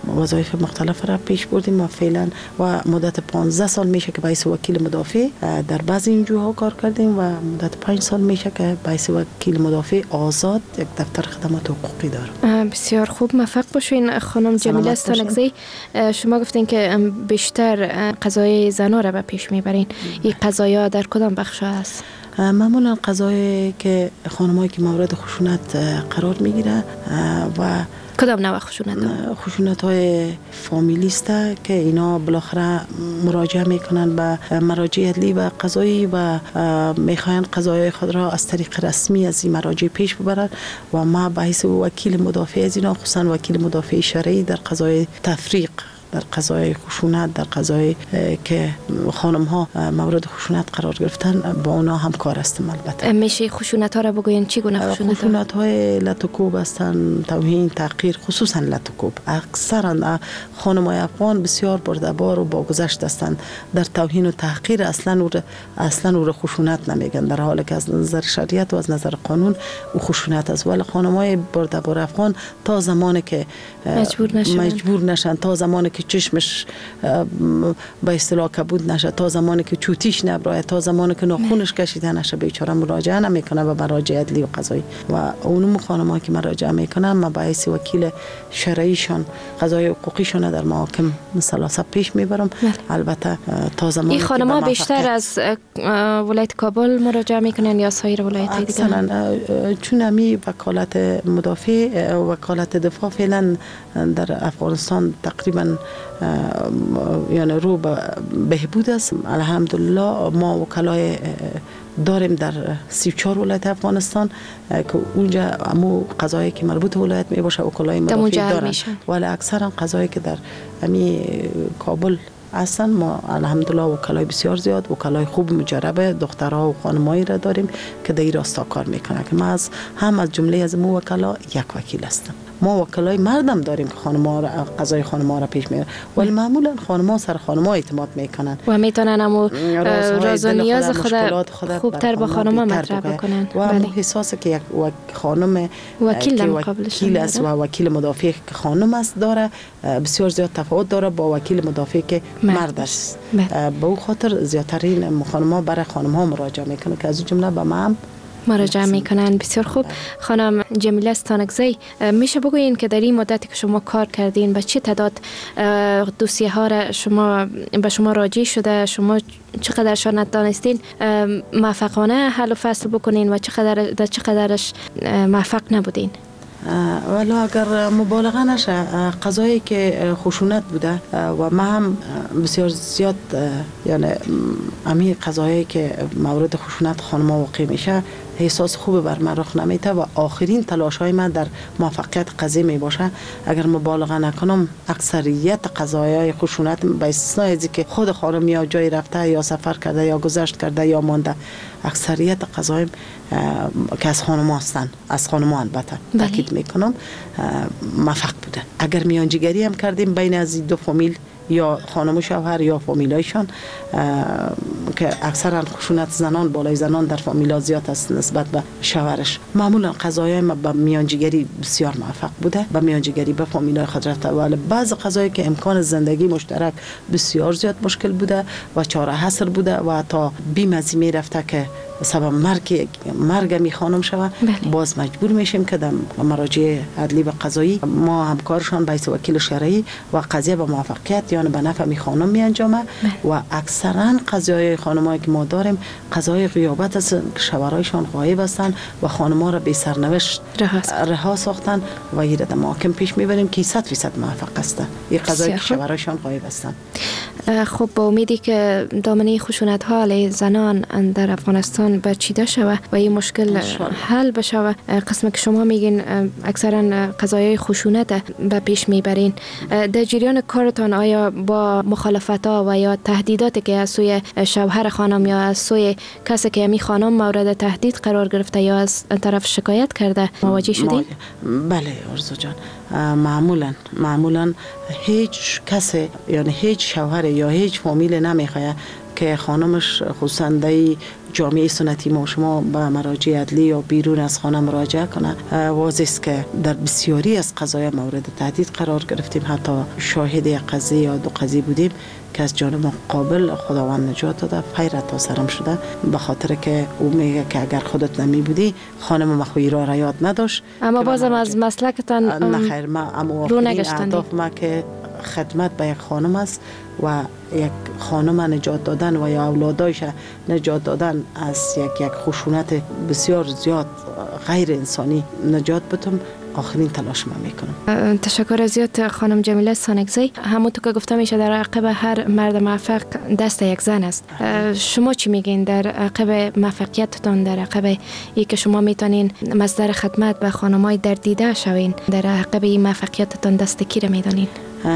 وظایف مختلف را پیش بردیم و فعلا و مدت 15 سال میشه که باعث وکیل مدافع در بعضی اینجاها کار کردیم و مدت 5 سال میشه که باعث وکیل مدافع آزاد یک دفتر خدمات حقوقی دارم. بسیار خوب، موفق باشین. خانم جمیله استانکزی، شما گفتین که بیشتر قضای زنا را به پیش میبرین. این قضایا در کدام بخش است؟ معمولا قضایی که خانمایی که مورد خشونت قرار میگیره و کدام نوع خشونت؟ خشونت های فامیلی است که اینا بالاخره مراجعه میکنن به مراجع عدلی و قضایی و میخواین قضایای خود را از طریق رسمی از این مراجع پیش ببرن و ما به حیث وکیل مدافع از اینا، خصوصا وکیل مدافع شرعی در قضای تفریق، در قضای خشونت، در قضای که خانم ها مورد خشونت قرار گرفتن با اونا همکار هستم. البته میشه خشونت ها را بگوین چی گونه خشونت؟ خشونت های لطوکوب هستن، توهین، تحقیر، خصوصا لطوکوب. اکثرا خانم های افغان بسیار بردبار و با گذشت هستند در توهین و تحقیر. اصلا او خشونت نمیگن، در حالی که از نظر شریعت و از نظر قانون او خشونت است. ولی خانم های بردبار افغان تا زمانی که مجبور نشن، تا زمانی که چشمش به اصطلاح کبود نشه، تا زمانی که چوتیش نبرای، تا زمانی که ناخونش کشیده نشه، بیچاره مراجعه نمیکنه به مراجع عدلی و قضایی. و اونم خانم‌ها که مراجعه میکنن ما به حیث وکیل شرعیشان قضای حقوقیشان در محاکم ثلاثه پیش میبرم. البته تا زمانی این خانم‌ها بیشتر از ولایت کابل مراجعه میکنن یا سایر ولایت‌های دیگه؟ مثلا چون امی وکالت مدافع وکالت دفاع فعلا در افغانستان تقریبا یعنی رو بهبود است. الحمدلله ما وکلای داریم در 34 ولایت افغانستان که اونجا همو قضایی که مربوط به ولایت می باشه وکلای مدافع دارن، ولی اکثرا قضایی که در امی کابل هستن ما الحمدلله وکلای بسیار زیاد، وکلای خوب مجرب دخترها و خانمایی را داریم که در این راستا کار میکنه که ما هم از جمله از مو وکلا یک وکیل هستم. ما وکلای مردم داریم که خانم‌ها را قضای خانم‌ها را پیش میبرن، ولی معمولا خانم‌ها سر خانم‌ها اعتماد میکنن و میتونن همو راز و نیاز خود خوبتر با خانم‌ها مطرح بکنن و همو حساسه که یک خانم وکیل است و وکیل مدافع که خانم است داره بسیار زیاد تفاوت داره با وکیل مدافع که مرد است. به او خاطر زیادترین خانم‌ها برای خانم‌ها مراجعه میکنن که از جمله به من مراجعه میکنن. بسیار خوب. خانم جمیله استانکزی، میشه بگوین که در این مدتی که شما کار کردین به چه تعداد دوسیه ها را به شما راجع شده، شما چقدرشان دانستین موفقانه حل و فصل بکنین و چقدرش موفق نبودین؟ ولی اگر مبالغه نشه قضایی که خشونت بوده و ما هم بسیار زیاد یعنی امی قضایی که مورد خشونت خانم واقع میشه احساس خوب بر من رخ نمیده و آخرین تلاش های من در موفقیت قضیه می باشه. اگر مبالغه نکنم اکثریت قضایای خشونت به استثنای از که خود خانم یا جای رفته یا سفر کرده یا گذشت کرده یا مانده، اکثریت قضایم که از خانم هستن، از خانم البته تاکید میکنم موفق بودن. اگر میانجیگری هم کردیم بین از دو فامیل یا خانم و شوهر یا فامیلایشان که اکثرا خشونت زنان بالای زنان در فامیلا زیاد است نسبت به شوهرش، معمولا قضایای ما به میانجیگری بسیار موفق بوده، به میانجیگری به فامیلای خود رفته. ولی بعض قضایی که امکان زندگی مشترک بسیار زیاد مشکل بوده و چاره حصر بوده و تا بی‌مزی می رفته که سبب مرگ می خانم شود، باز مجبور میشیم که در مراجع عدلی و قضایی ما همکارشان به حیث وکیل شرعی و قضیه به موفقیت یعنی به نفع می خانم می انجامه. و اکثرا قضایای خانمایی که ما داریم قضای غیابت است که شوهرایشان غایب هستند و خانم‌ها را بی سرنوشت رها ساختن و این در محاکم پیش میبریم که 100% موفق است. این قضایی که شوهرایشان غایب هستند. خب با امیدی که دامنه خشونت ها علیه زنان در افغانستان برچیده شود و این مشکل حل بشه و قسم که شما میگین اکثرا قضایای خشونت به پیش میبرین، در جریان کارتان آیا با مخالفت ها و یا تهدیداتی که از سوی شوهر خانم یا از سوی کسی که می خانم مورد تهدید قرار گرفته یا از طرف شکایت کرده مواجه شدین؟ بله آرزو جان، معمولا هیچ کسی یعنی هیچ شوهر یا هیچ فامیل نمیخواد که خانمش خصوصا در جامعه سنتی ما شما به مراجع عدلی یا بیرون از خانه مراجعه کنه، واضح است که در بسیاری از قضایا مورد تهدید قرار گرفتیم. حتی شاهد یک قضیه یا دو قضیه بودیم که از جانب مقابل خداوند نجات داده، پیرت تا سرم شده به خاطر که او میگه که اگر خودت نمی بودی خانم مخوی را یاد نداشت. اما بازم از مسلکتان نه خیر، ما رو نگشتندی. اهداف ما که خدمت به یک خانم است و یک خانم نجات دادن و یا اولادایش نجات دادن از یک خشونت بسیار زیاد غیر انسانی نجات بدم. آخرین تلاش ما میکنم. تشکر از زیاد خانم جمیله سانکزی. همونطور که گفته میشه در عقب هر مرد موفق دست یک زن است. شما چی میگین در عقب موفقیتتان، در عقب ای که شما میتونین مصدر خدمت به خانمای در دیده شوین، در عقب این موفقیتتان دست کی را میدانین؟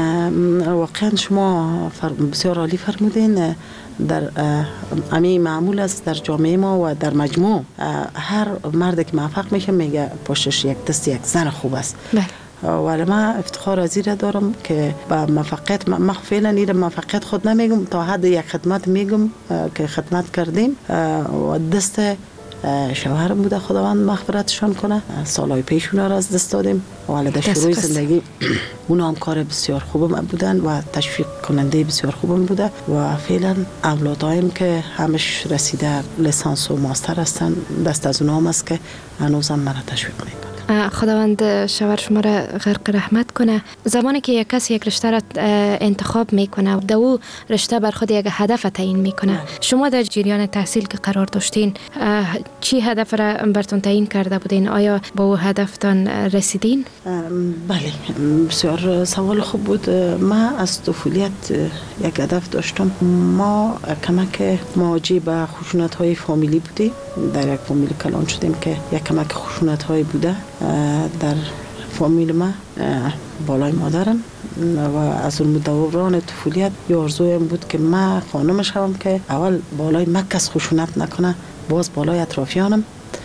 واقعا شما بسیار عالی فرمودین. در امی معمول است در جامعه ما و در مجموع هر مرد که موفق میشه میگه پشتش یک دست یک زن خوب است. ولی من افتخار از این دارم که با موفقیت، من فعلا این موفقیت خود نمیگم، تا حد یک خدمت میگم که خدمت کردیم و دست شوهرم بوده، خداوند مغفرتشان کنه. سالهای پیش اونا را از دست دادیم ولی در شروع زندگی اونا هم کار بسیار خوبم بودن و تشویق کننده بسیار خوبم بوده و فعلا اولادایم که همش رسیده لیسانس و ماستر هستن، دست از اونا هم است که هنوزم من تشویق میکنه. خداوند شوهر شما را غرق رحمت کنه. زمانی که یک کسی یک رشته را انتخاب میکنه و او رشته بر خود یک هدف تعیین میکنه، شما در جریان تحصیل که قرار داشتین چی هدف را براتون تعیین کرده بودین؟ آیا با او هدفتان رسیدین؟ بله، بسیار سوال خوب بود. ما از طفولیت یک هدف داشتم. ما کمک مواجه به خشونت های فامیلی بودیم. در یک فامیل کلان شدیم که یک کمک خشونت های بوده در فامیل ما بالای مادرم و از اون دوران طفولیت یه آرزویم بود که من خانم شوم که اول بالای من کس خشونت نکنه، باز بالای اطرافیانم.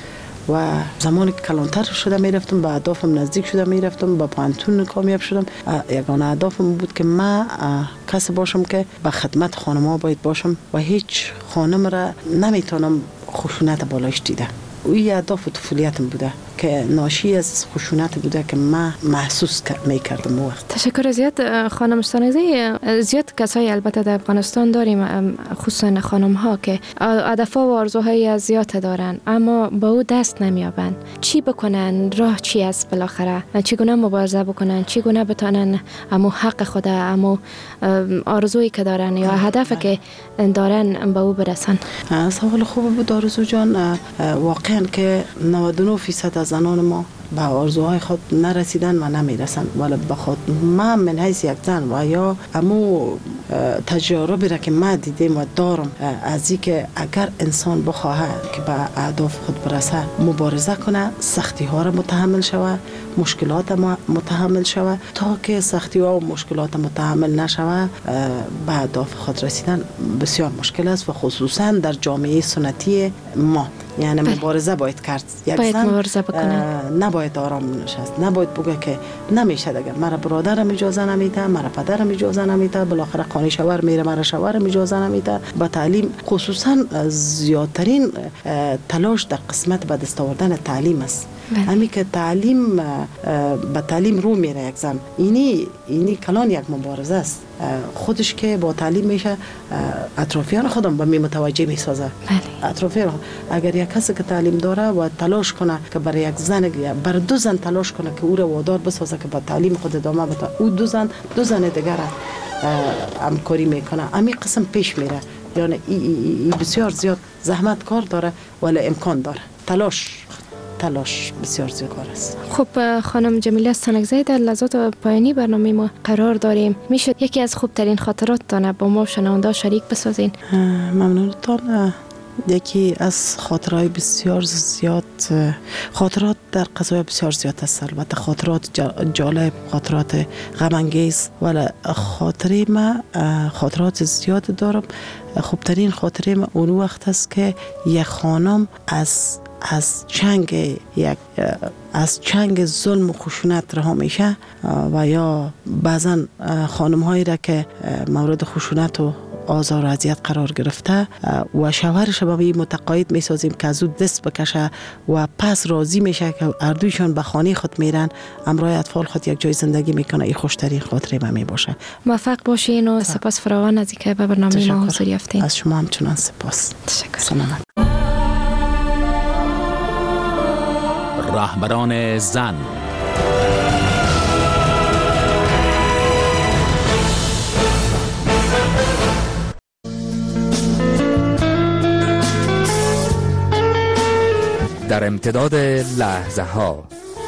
و زمانی که کلانتر شده میرفتم به اهدافم نزدیک شده میرفتم، با پانتون کامیاب شدم. یگانه اهدافم بود که من کسی باشم که به خدمت خانم‌ها باید باشم و هیچ خانم را نمیتونم خشونت بالایش دیدم. این اهداف طفولیتم بوده که ناشی از خشونت بوده که من محسوس میکردم وقت. تشکر زیاد خانم سانکزی. زیاد کسایی البته در افغانستان داریم، خصوصا خانم ها که هدفها و آرزوهای زیاد دارن اما با او دست نمیابن. چی بکنن؟ راه چی است بالاخره؟ چگونه مبارزه بکنن؟ چگونه بتونن امو حق خود، امو آرزویی که دارن یا هدفی که دارن به او برسن؟ سوال خوب بود آرزو جان. واقعا که 99% از زنان ما به آرزوهای خود نرسیدن و نمیرسن، ولی بخاطر من من حیث یک زن و یا امو تجربه را که من دیدم و دارم از این که اگر انسان بخواهد که به اهداف خود برسه، مبارزه کنه، سختی ها را متحمل شود، مشکلات متحمل شود، تا که سختی ها و مشکلات متحمل نشود به اهداف خود رسیدن بسیار مشکل است و خصوصا در جامعه سنتی ما. یعنی مبارزه باید کرد. یک باید زن مبارزه بکنه، نباید آرام نشست، نباید بگه که نمیشه دیگه، مرا برادرم اجازه نمیده، مرا پدرم اجازه نمیده، بالاخره خانه شوهر میره مرا شوهرم اجازه نمیده. با تعلیم خصوصا زیادترین تلاش در قسمت به دست آوردن تعلیم است. همین که تعلیم با تعلیم رو میره یک زن، اینی کلان یک مبارزه است. خودش که با تعلیم میشه اطرافیان خودم به می متوجه میسازه. اطرافیان اگر یک کسی که تعلیم داره و تلاش کنه که برای یک زن، برای دو زن تلاش کنه که او را وادار بسازه که با تعلیم خود ادامه بده، او دو زن دیگر همکاری میکنه، همین قسم پیش میره. یعنی ای بسیار زیاد زحمت کار داره ولی امکان داره. تلاش بسیار زیاد کار است. خب خانم جمیله سانکزی، در لحظات پایانی برنامه ما قرار داریم. میشه یکی از خوبترین خاطراتتان با ما شنونده شریک بسازین؟ ممنونتان. یکی از خاطرات بسیار زیاد، خاطرات در قضای بسیار زیاد است، البته خاطرات جالب، خاطرات غم انگیز، ولی خاطرات زیاد دارم. خوبترین خاطره من اون وقت است که یک خانم از چنگ ظلم و خشونت رها میشه و یا بعضا خانم هایی را که مورد خشونت و آزار و اذیت قرار گرفته و شوهرش به متقاعد میسازیم که از او دست بکشه و پس راضی میشه که اردویشان به خانه خود میرن، امرای اطفال خود یک جای زندگی میکنه. این خوشترین خاطره من میباشه. موفق باشین و سپاس فراوان از اینکه به برنامه ما حضور یافتین. از شما همچنان سپاس. تشکر. رهبران زن. در امتداد لحظه ها،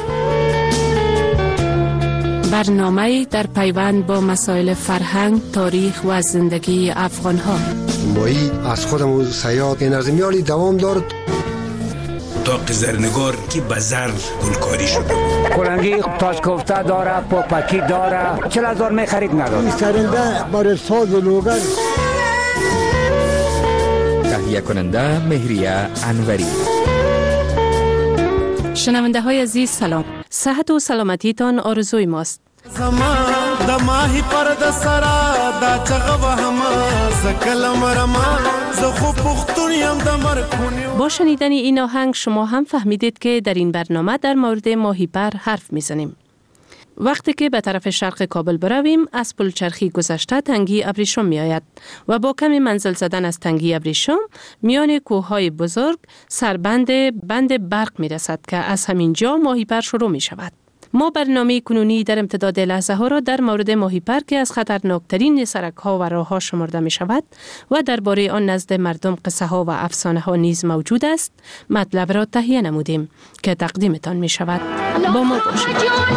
برنامه در پیوند با مسائل فرهنگ، تاریخ و زندگی افغان ها. مایی از خودم و سیاد نظمیالی دوام دارد. داغ زرنگار که به زر گلکاری شده. کلنگی تاج کوفته داره، پاپکی داره، 40,000 می خرید نداره. سرنده برای ساز و لوگر. تهیه کننده مهریه انوری. شنونده های عزیز سلام. صحت و سلامتیتان آرزوی ماست. با شنیدن این آهنگ شما هم فهمیدید که در این برنامه در مورد ماهیپر حرف میزنیم. وقتی که به طرف شرق کابل برویم، از پلچرخی گذشته تنگی ابریشم می آید و با کمی منزل زدن از تنگی ابریشم میان کوههای بزرگ بند برق می رسد که از همین جا ماهیپر شروع می شود. ما برنامه کنونی در امتداد لحظه ها را در مورد ماهیپر که از خطرناکترین سرک ها و راه ها شمرده می شود و درباره آن نزد مردم قصه ها و افسانه ها نیز موجود است مطلب را تهیه نمودیم که تقدیمتان می شود. با ما باشید.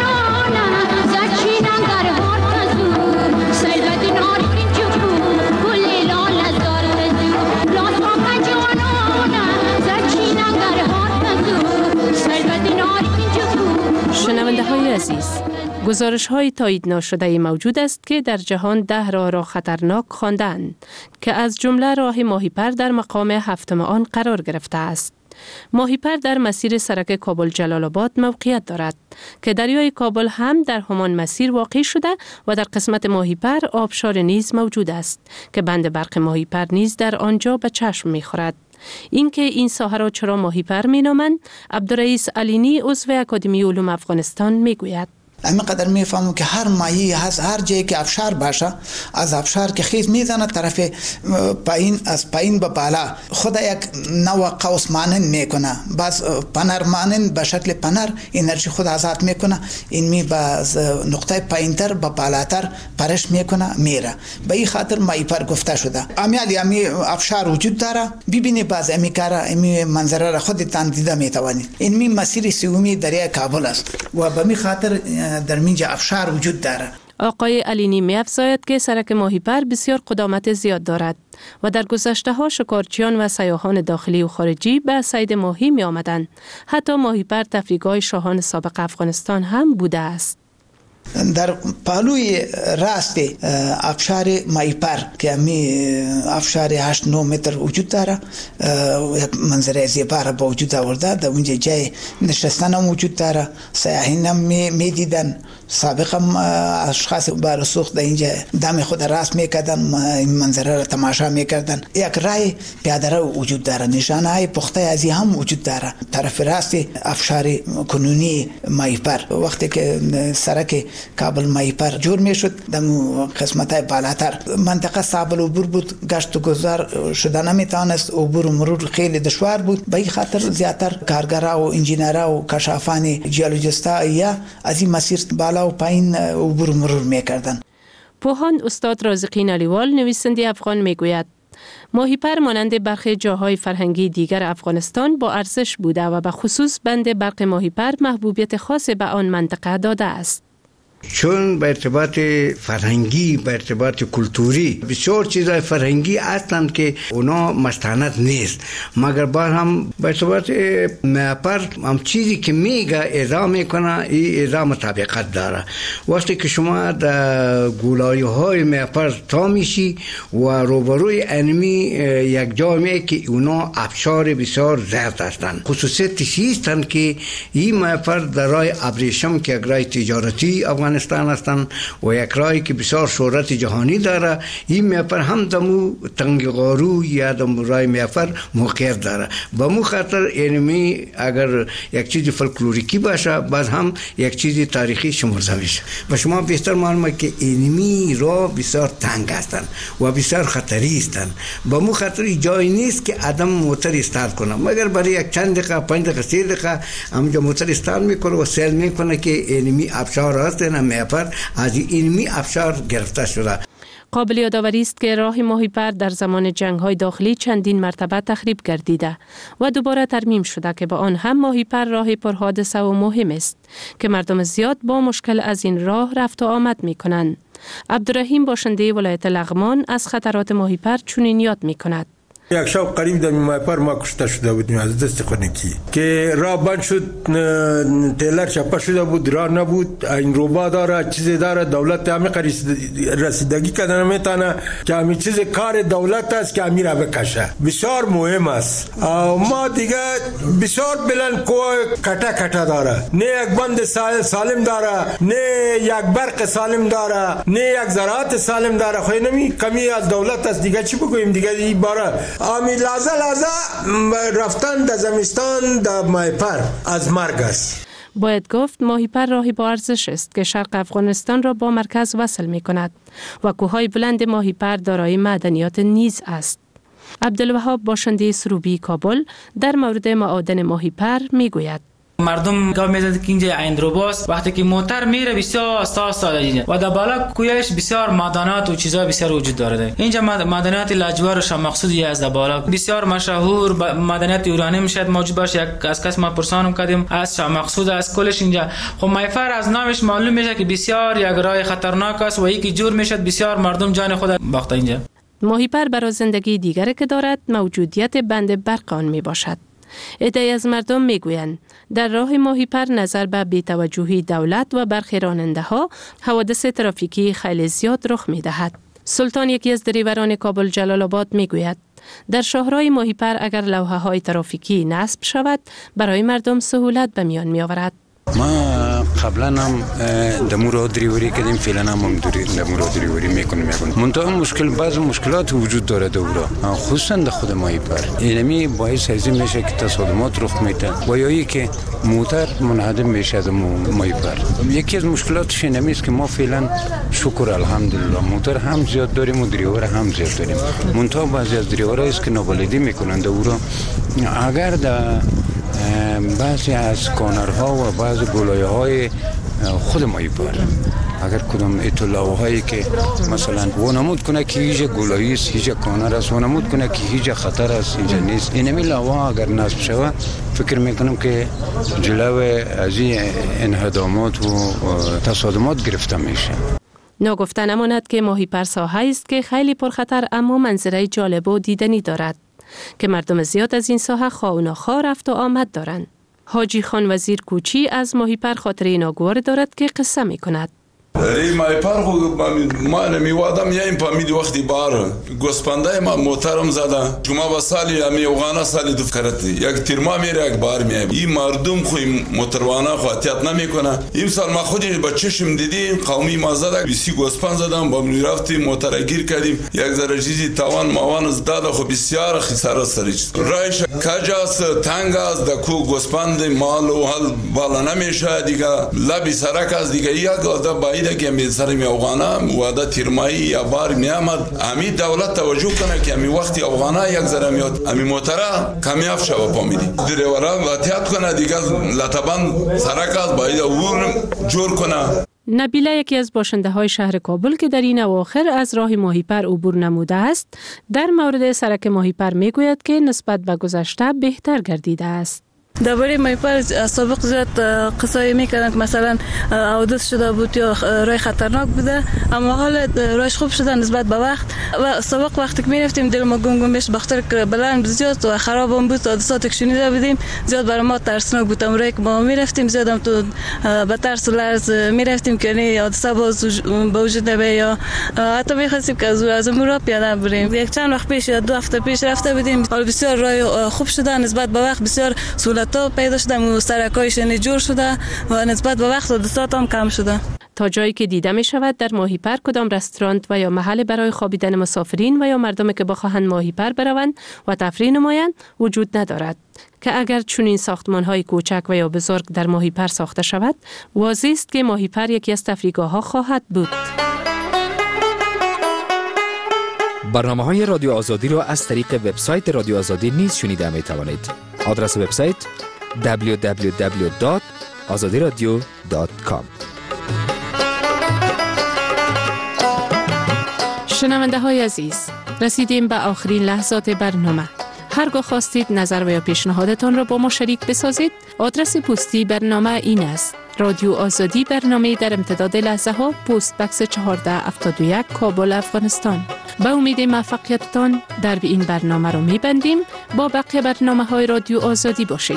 شنونده های عزیز، گزارش های تایید ناشده موجود است که در جهان 10 راه را خطرناک خواندند که از جمله راه ماهیپر در مقام 7 آن قرار گرفته است. ماهیپر در مسیر سرک کابل جلال آباد موقعیت دارد که دریای کابل هم در همان مسیر واقع شده و در قسمت ماهیپر آبشار نیز موجود است که بند برق ماهیپر نیز در آنجا به چشم می‌خورد. اینکه این ساحه را چرا ماهیپر می‌نامند، عبدالرئیس علینی عضو اکادمی علوم افغانستان میگوید. همینقدر میفهمم که هر مایه هست، هر جایی که ابشار باشه، از ابشار که خیز میزنه طرف پایین، از پایین به بالا خود یک نوع قوس مانند میکنه، باز پنر مانند به شکل پنر انرژی خود آزاد میکنه، این می باز نقطه پایینتر به بالاتر پرش میکنه میره. به این خاطر ماهیپر گفته شده. امی ابشار وجود داره. ببینید باز امی کارا امی منظره را خودتان دیده میتوانید. این می مسیر سومی دریای کابل است و به می خاطر در اینجا ابشار وجود داره. آقای علینی می افزاید که سرک ماهیپر بسیار قدامت زیاد دارد و در گذشته ها شکارچیان و سیاحان داخلی و خارجی به صید ماهی می آمدند. حتی ماهیپر تفریحگاه شاهان سابق افغانستان هم بوده است. در پهلوی راست ابشار ماهیپر که امی ابشار 8-9 متر وجود داره، یک منظره زیبا را با وجود آورده. در اونجا جای نشستن هم وجود داره، سیاحین هم می دیدن. سابق هم اشخاص با رسوخ در اینجا دم خود راست میکردن، این منظره را تماشا میکردن. یک راه پیاده رو وجود داره، نشانه های پخته ازی هم وجود داره. طرف راست ابشار کنونی ماهیپر وقتی که سرک کابل ماهیپر جور میشد، در قسمت های بالاتر منطقه صعب العبور بود، گشت و گذار شده نمیتونست، عبور و مرور خیلی دشوار بود. به این خاطر زیادتر کارگرها و انجینرها و کشافان جیولوژیستا یا از این مسیر بالا و پایین عبور و مرور میکردن. پوهان استاد رازقی نالیوال نویسنده افغان میگوید ماهیپر مانند برخی جاهای فرهنگی دیگر افغانستان با ارزش بوده و به خصوص بند برق ماهیپر محبوبیت خاص به آن منطقه داده است. چون به ارتباط فرهنگی، به ارتباط کلتوری بسیار چیزای فرهنگی هستند که اونا مستند نیست، مگر بار هم به ارتباط ماهیپر هم چیزی که میگه اعضا میکنه، این اعضا مطابقت داره. وقتی که شما در گولایی های ماهیپر تا میشی و روبروی انمی یک جامعه که اونا ابشار بسیار زیاد هستند، خصوصیت هستند که این ماهیپر در راه ابریشم که یک راه تجارتی افغان افغانستان هستند و یک راهی که بسیار شهرت جهانی داره. این میافر هم دمو تنگ غارو یا دمو رای میافر موقعیت داره. به مو خاطر اینمی اگر یک چیز فولکلوریکی باشه باز هم یک چیز تاریخی شمرده میشه. و شما بیشتر معلومه که اینمی راه بسیار تنگ هستند و بسیار خطری هستند. به مو خاطر جای نیست که آدم موتر استارت کنه، مگر برای یک چند دقیقه 5 دقیقه 3 دقیقه همونجا موتر استارت میکنه و سیل میکنه که اینمی ابشار هست نه میافر از اینمی ابشار گرفته شده. قابل یادآوری است که راه ماهیپر در زمان جنگ‌های داخلی چندین مرتبه تخریب گردیده و دوباره ترمیم شده که با آن هم ماهیپر راه پرحادثه و مهم است که مردم زیاد با مشکل از این راه رفت و آمد می‌کنند. عبدالرحیم باشنده ولایت لغمان از خطرات ماهیپر چنین یاد می‌کند. یک شب قریب در ماهیپر ما کشته شده بودیم از دست خونکی که راه بند شد، تیلر چپه شده بود، راه نبود، این روبا داره چیزی داره، دولت همه رسیدگی کردن نمیتونه که همین چیز کار دولت است که همین را بکشه. بسیار مهم است. ما دیگه بسیار بلند کوه کتا داره، نه یک بند سالم داره، نه یک برق سالم داره، نه یک زراعت سالم داره. خو نمی کمی از دولت است دیگه چی بگویم دیگه. این باره آمی لحظه رفتن در زمستان در ماهیپر از مرگ است. باید گفت ماهیپر راهی با ارزش است که شرق افغانستان را با مرکز وصل می کند و کوههای بلند ماهیپر دارای معدنیات نیز است. عبدالوهاب باشنده سروبی کابل در مورد معادن ماهیپر می گوید. مردم گام میزد که اینجا ایندروباس وقتی که موتر میره بسیار ساده اینجا و در بالا کویش بسیار معدنات و چیزا بسیار وجود داره. اینجا معدنات لاجورد و شمقصودی از در بالا بسیار مشهور معدنات یورانیم شاید موجود باشه. یک از کس ما پرسانم کردیم از شمقصود از کلش اینجا. خب ماهیپر از نامش معلوم میشه که بسیار یک راه خطرناک است و یکی جور میشد بسیار مردم جان خود باخته اینجا. ماهیپر برای زندگی دیگری که دارد موجودیت بند برق آن می باشد. عده‌ای از مردم میگویند در راه ماهیپر نظر به بی‌توجهی دولت و برخی راننده‌ها حوادث ترافیکی خیلی زیاد رخ می‌دهد. سلطان یکی از دریوران کابل جلال آباد میگوید در شاهراه ماهیپر اگر لوحه‌های ترافیکی نصب شود برای مردم سهولت به میان می‌آورد. ما قبلا هم دمورا دریوری کردیم، فعلا هم دمورا دریوری میکنیم. منتها بعض مشکلات وجود داره دورا، خصوصا در خود ماهیپر. اینمی باعث هزی میشه که تصادمات رخ میده و یا که موتر منهدم میشه از ماهیپر. یکی از مشکلاتش اینمی است که ما فعلا شکر الحمدلله موتر هم زیاد داریم و دریور هم زیاد داریم. منتها بعضی از دریورها است که نابلدی میکنن دورا. اگر در بعضی از کانرها و بعضی گلایه‌های خود ماهیپر اگر کدام اطلاعاتی که مثلا وانمود کنه که هیچ گلایه است، هیچ کانر است، وانمود کنه که هیچ خطر است اینجا نیست، اینمی لوحه اگر نصب شود فکر میکنم که جلوی از این انهدامات و تصادمات گرفته میشه. ناگفته نماند که ماهیپر ساحه است که خیلی پرخطر اما منظره جالب و دیدنی دارد که مردم زیاد از این ساحه خواه و ناخواه رفت و آمد دارند. حاجی خان وزیر کوچی از ماهیپر خاطره ناگوار دارد که قصه می کند. ری ماهیپر ما نمیوادم یا این پامید وقتی بار گوسپنده ما موترم زده شما با سالی امی اوغانا سالی دو کرد یک تیرما میره یک بار میایم. این مردم خوی موتروانه خاطیات نمیکنه. این سال ما خودی با چشم دیدیم قومی ما زده 20 گوسپند زدم با من رفتیم موتر گیر کردیم یک ذره چیزی توان ماوان از داد خو بسیار خسارت سریچ رایش کجاست تنگ است دکو گوسپند مال و حال بالا نمیشه دیگه لبی سرک از دیگه یک آدم باید که می سرمی افغانا وعده تیرمایی یا بار می آمد امی دولت توجه کنه که امی وقتی افغانا یک ذره میاد امی موتره کمیاب شوه پامیدی دریورا احتیاط کنه دیگه لطبان سرک است باید اور جور کنه. نبیله یکی از باشنده های شهر کابل که در این اواخر از راه ماهیپر عبور نموده است در مورد سرک ماهیپر می گوید که نسبت به گذشته بهتر گردیده است. درباره ماهیپر سابق زیاد قصه میکنن که مثلا حادث شده بود یا راه خطرناک بوده اما حالا راهش خوب شده نسبت به وقت و سابق وقتی که میرفتیم دل ما گم میشد بخاطر بلند زیاد و خراب هم بود حادثاتی که شنیده بودیم زیاد برای ما ترسناک بود. امروز که ما میرفتیم زیاد هم تو به ترس و لرز میرفتیم که نه حادثه باز به وجود نبیه یا حتی میخواستیم که از اون راه پیاده بریم. یک چند وقت پیش یا 2 هفته پیش رفته بودیم حالا بسیار راه خوب شده نسبت به وقت بسیار سهولت پیدا شده و سرکایش جور شده و نسبت به وقت حادثات هم کم شده. تا جایی که دیده می شود در ماهیپر کدام رستوران و یا محل برای خوابیدن مسافرین و یا مردمی که بخواهند ماهیپر بروند و تفریح نمایند وجود ندارد که اگر چنین ساختمان‌های کوچک و یا بزرگ در ماهیپر ساخته شود واضح است که ماهیپر یکی از تفریحگاه‌ها خواهد بود. برنامه‌های رادیو آزادی را از طریق وبسایت رادیو آزادی نیز شنیده می‌توانید. آدرس وبسایت www.azadiradio.com. شنونده های عزیز، رسیدیم به آخرین لحظات برنامه. هرگاه خواستید نظر و یا پیشنهادتان را با ما شریک بسازید، آدرس پستی برنامه این است: رادیو آزادی، برنامه در امتداد لحظه ها، پست بکس 1471 کابل، افغانستان. به امید موفقیتتان در این برنامه را می‌بندیم. با بقیه برنامه های رادیو آزادی باشید.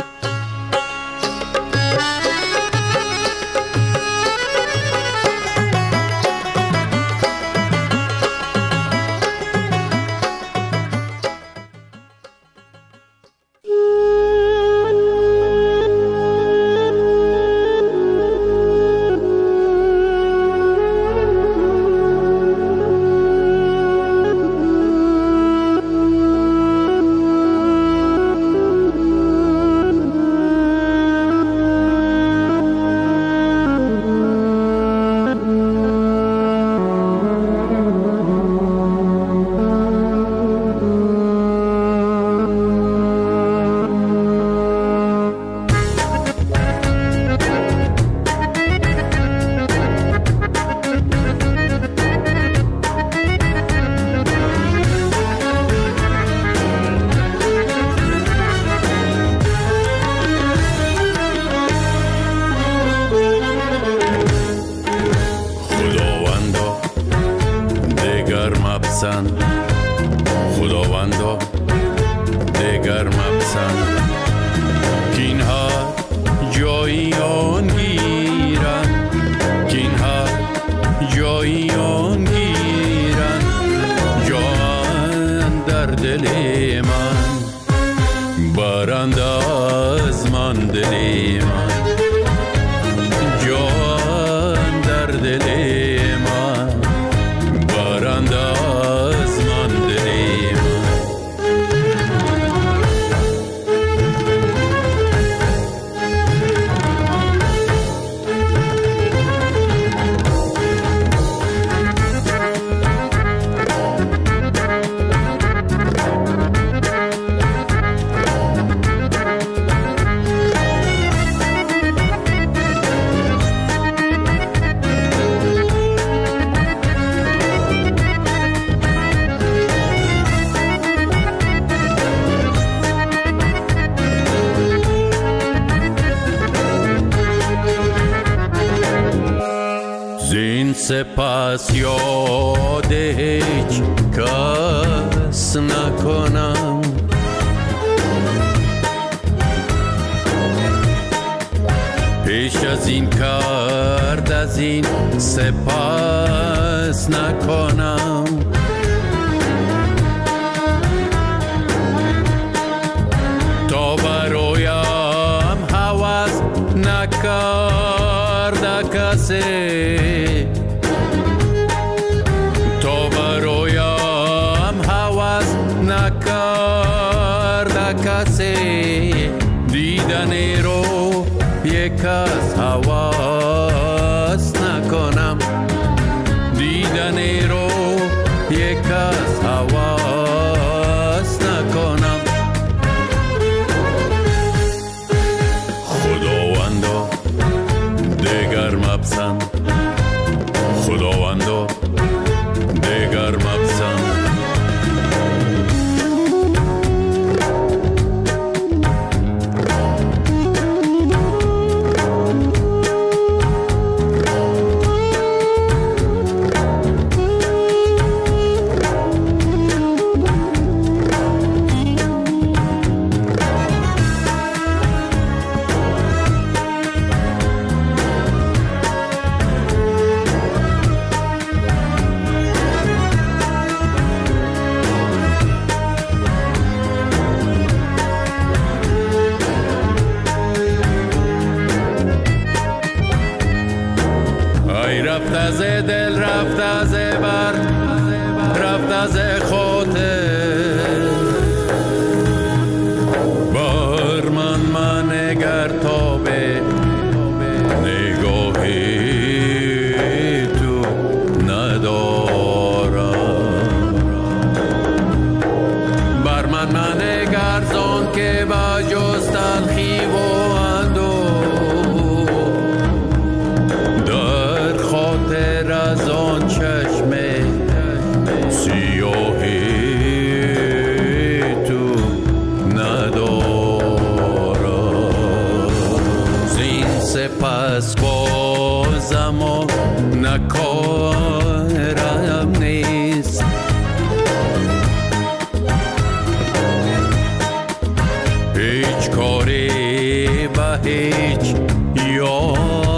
خداوندا دگر مپسند که اینها جایی آن گیرن، که اینها جایی آن گیرن، جان در دل من برند از من دل من، جان در دل من برند از من دل من. سپس یاد هیچ کس نکنم، پیش از این کرد از این سپس نکنم. تا برایم هوس نکرد کسی، دیدن رو یک از حواس نکنم، دیدن رو یک از حواس نکنم. خداوندا دگر مپسند، خداوندا دگر مپسند. رفت از دل، رفت از بر، رفت از خاطر. بر من نگر تا به نگاهی تو ندارم. بر من نگر زان که با جز تلخی و اندوه در خاطر از آن چشم سیاهی تو ندارم. زین سپس بازم و نکارم نیست، هیچ کاری به هیچ یار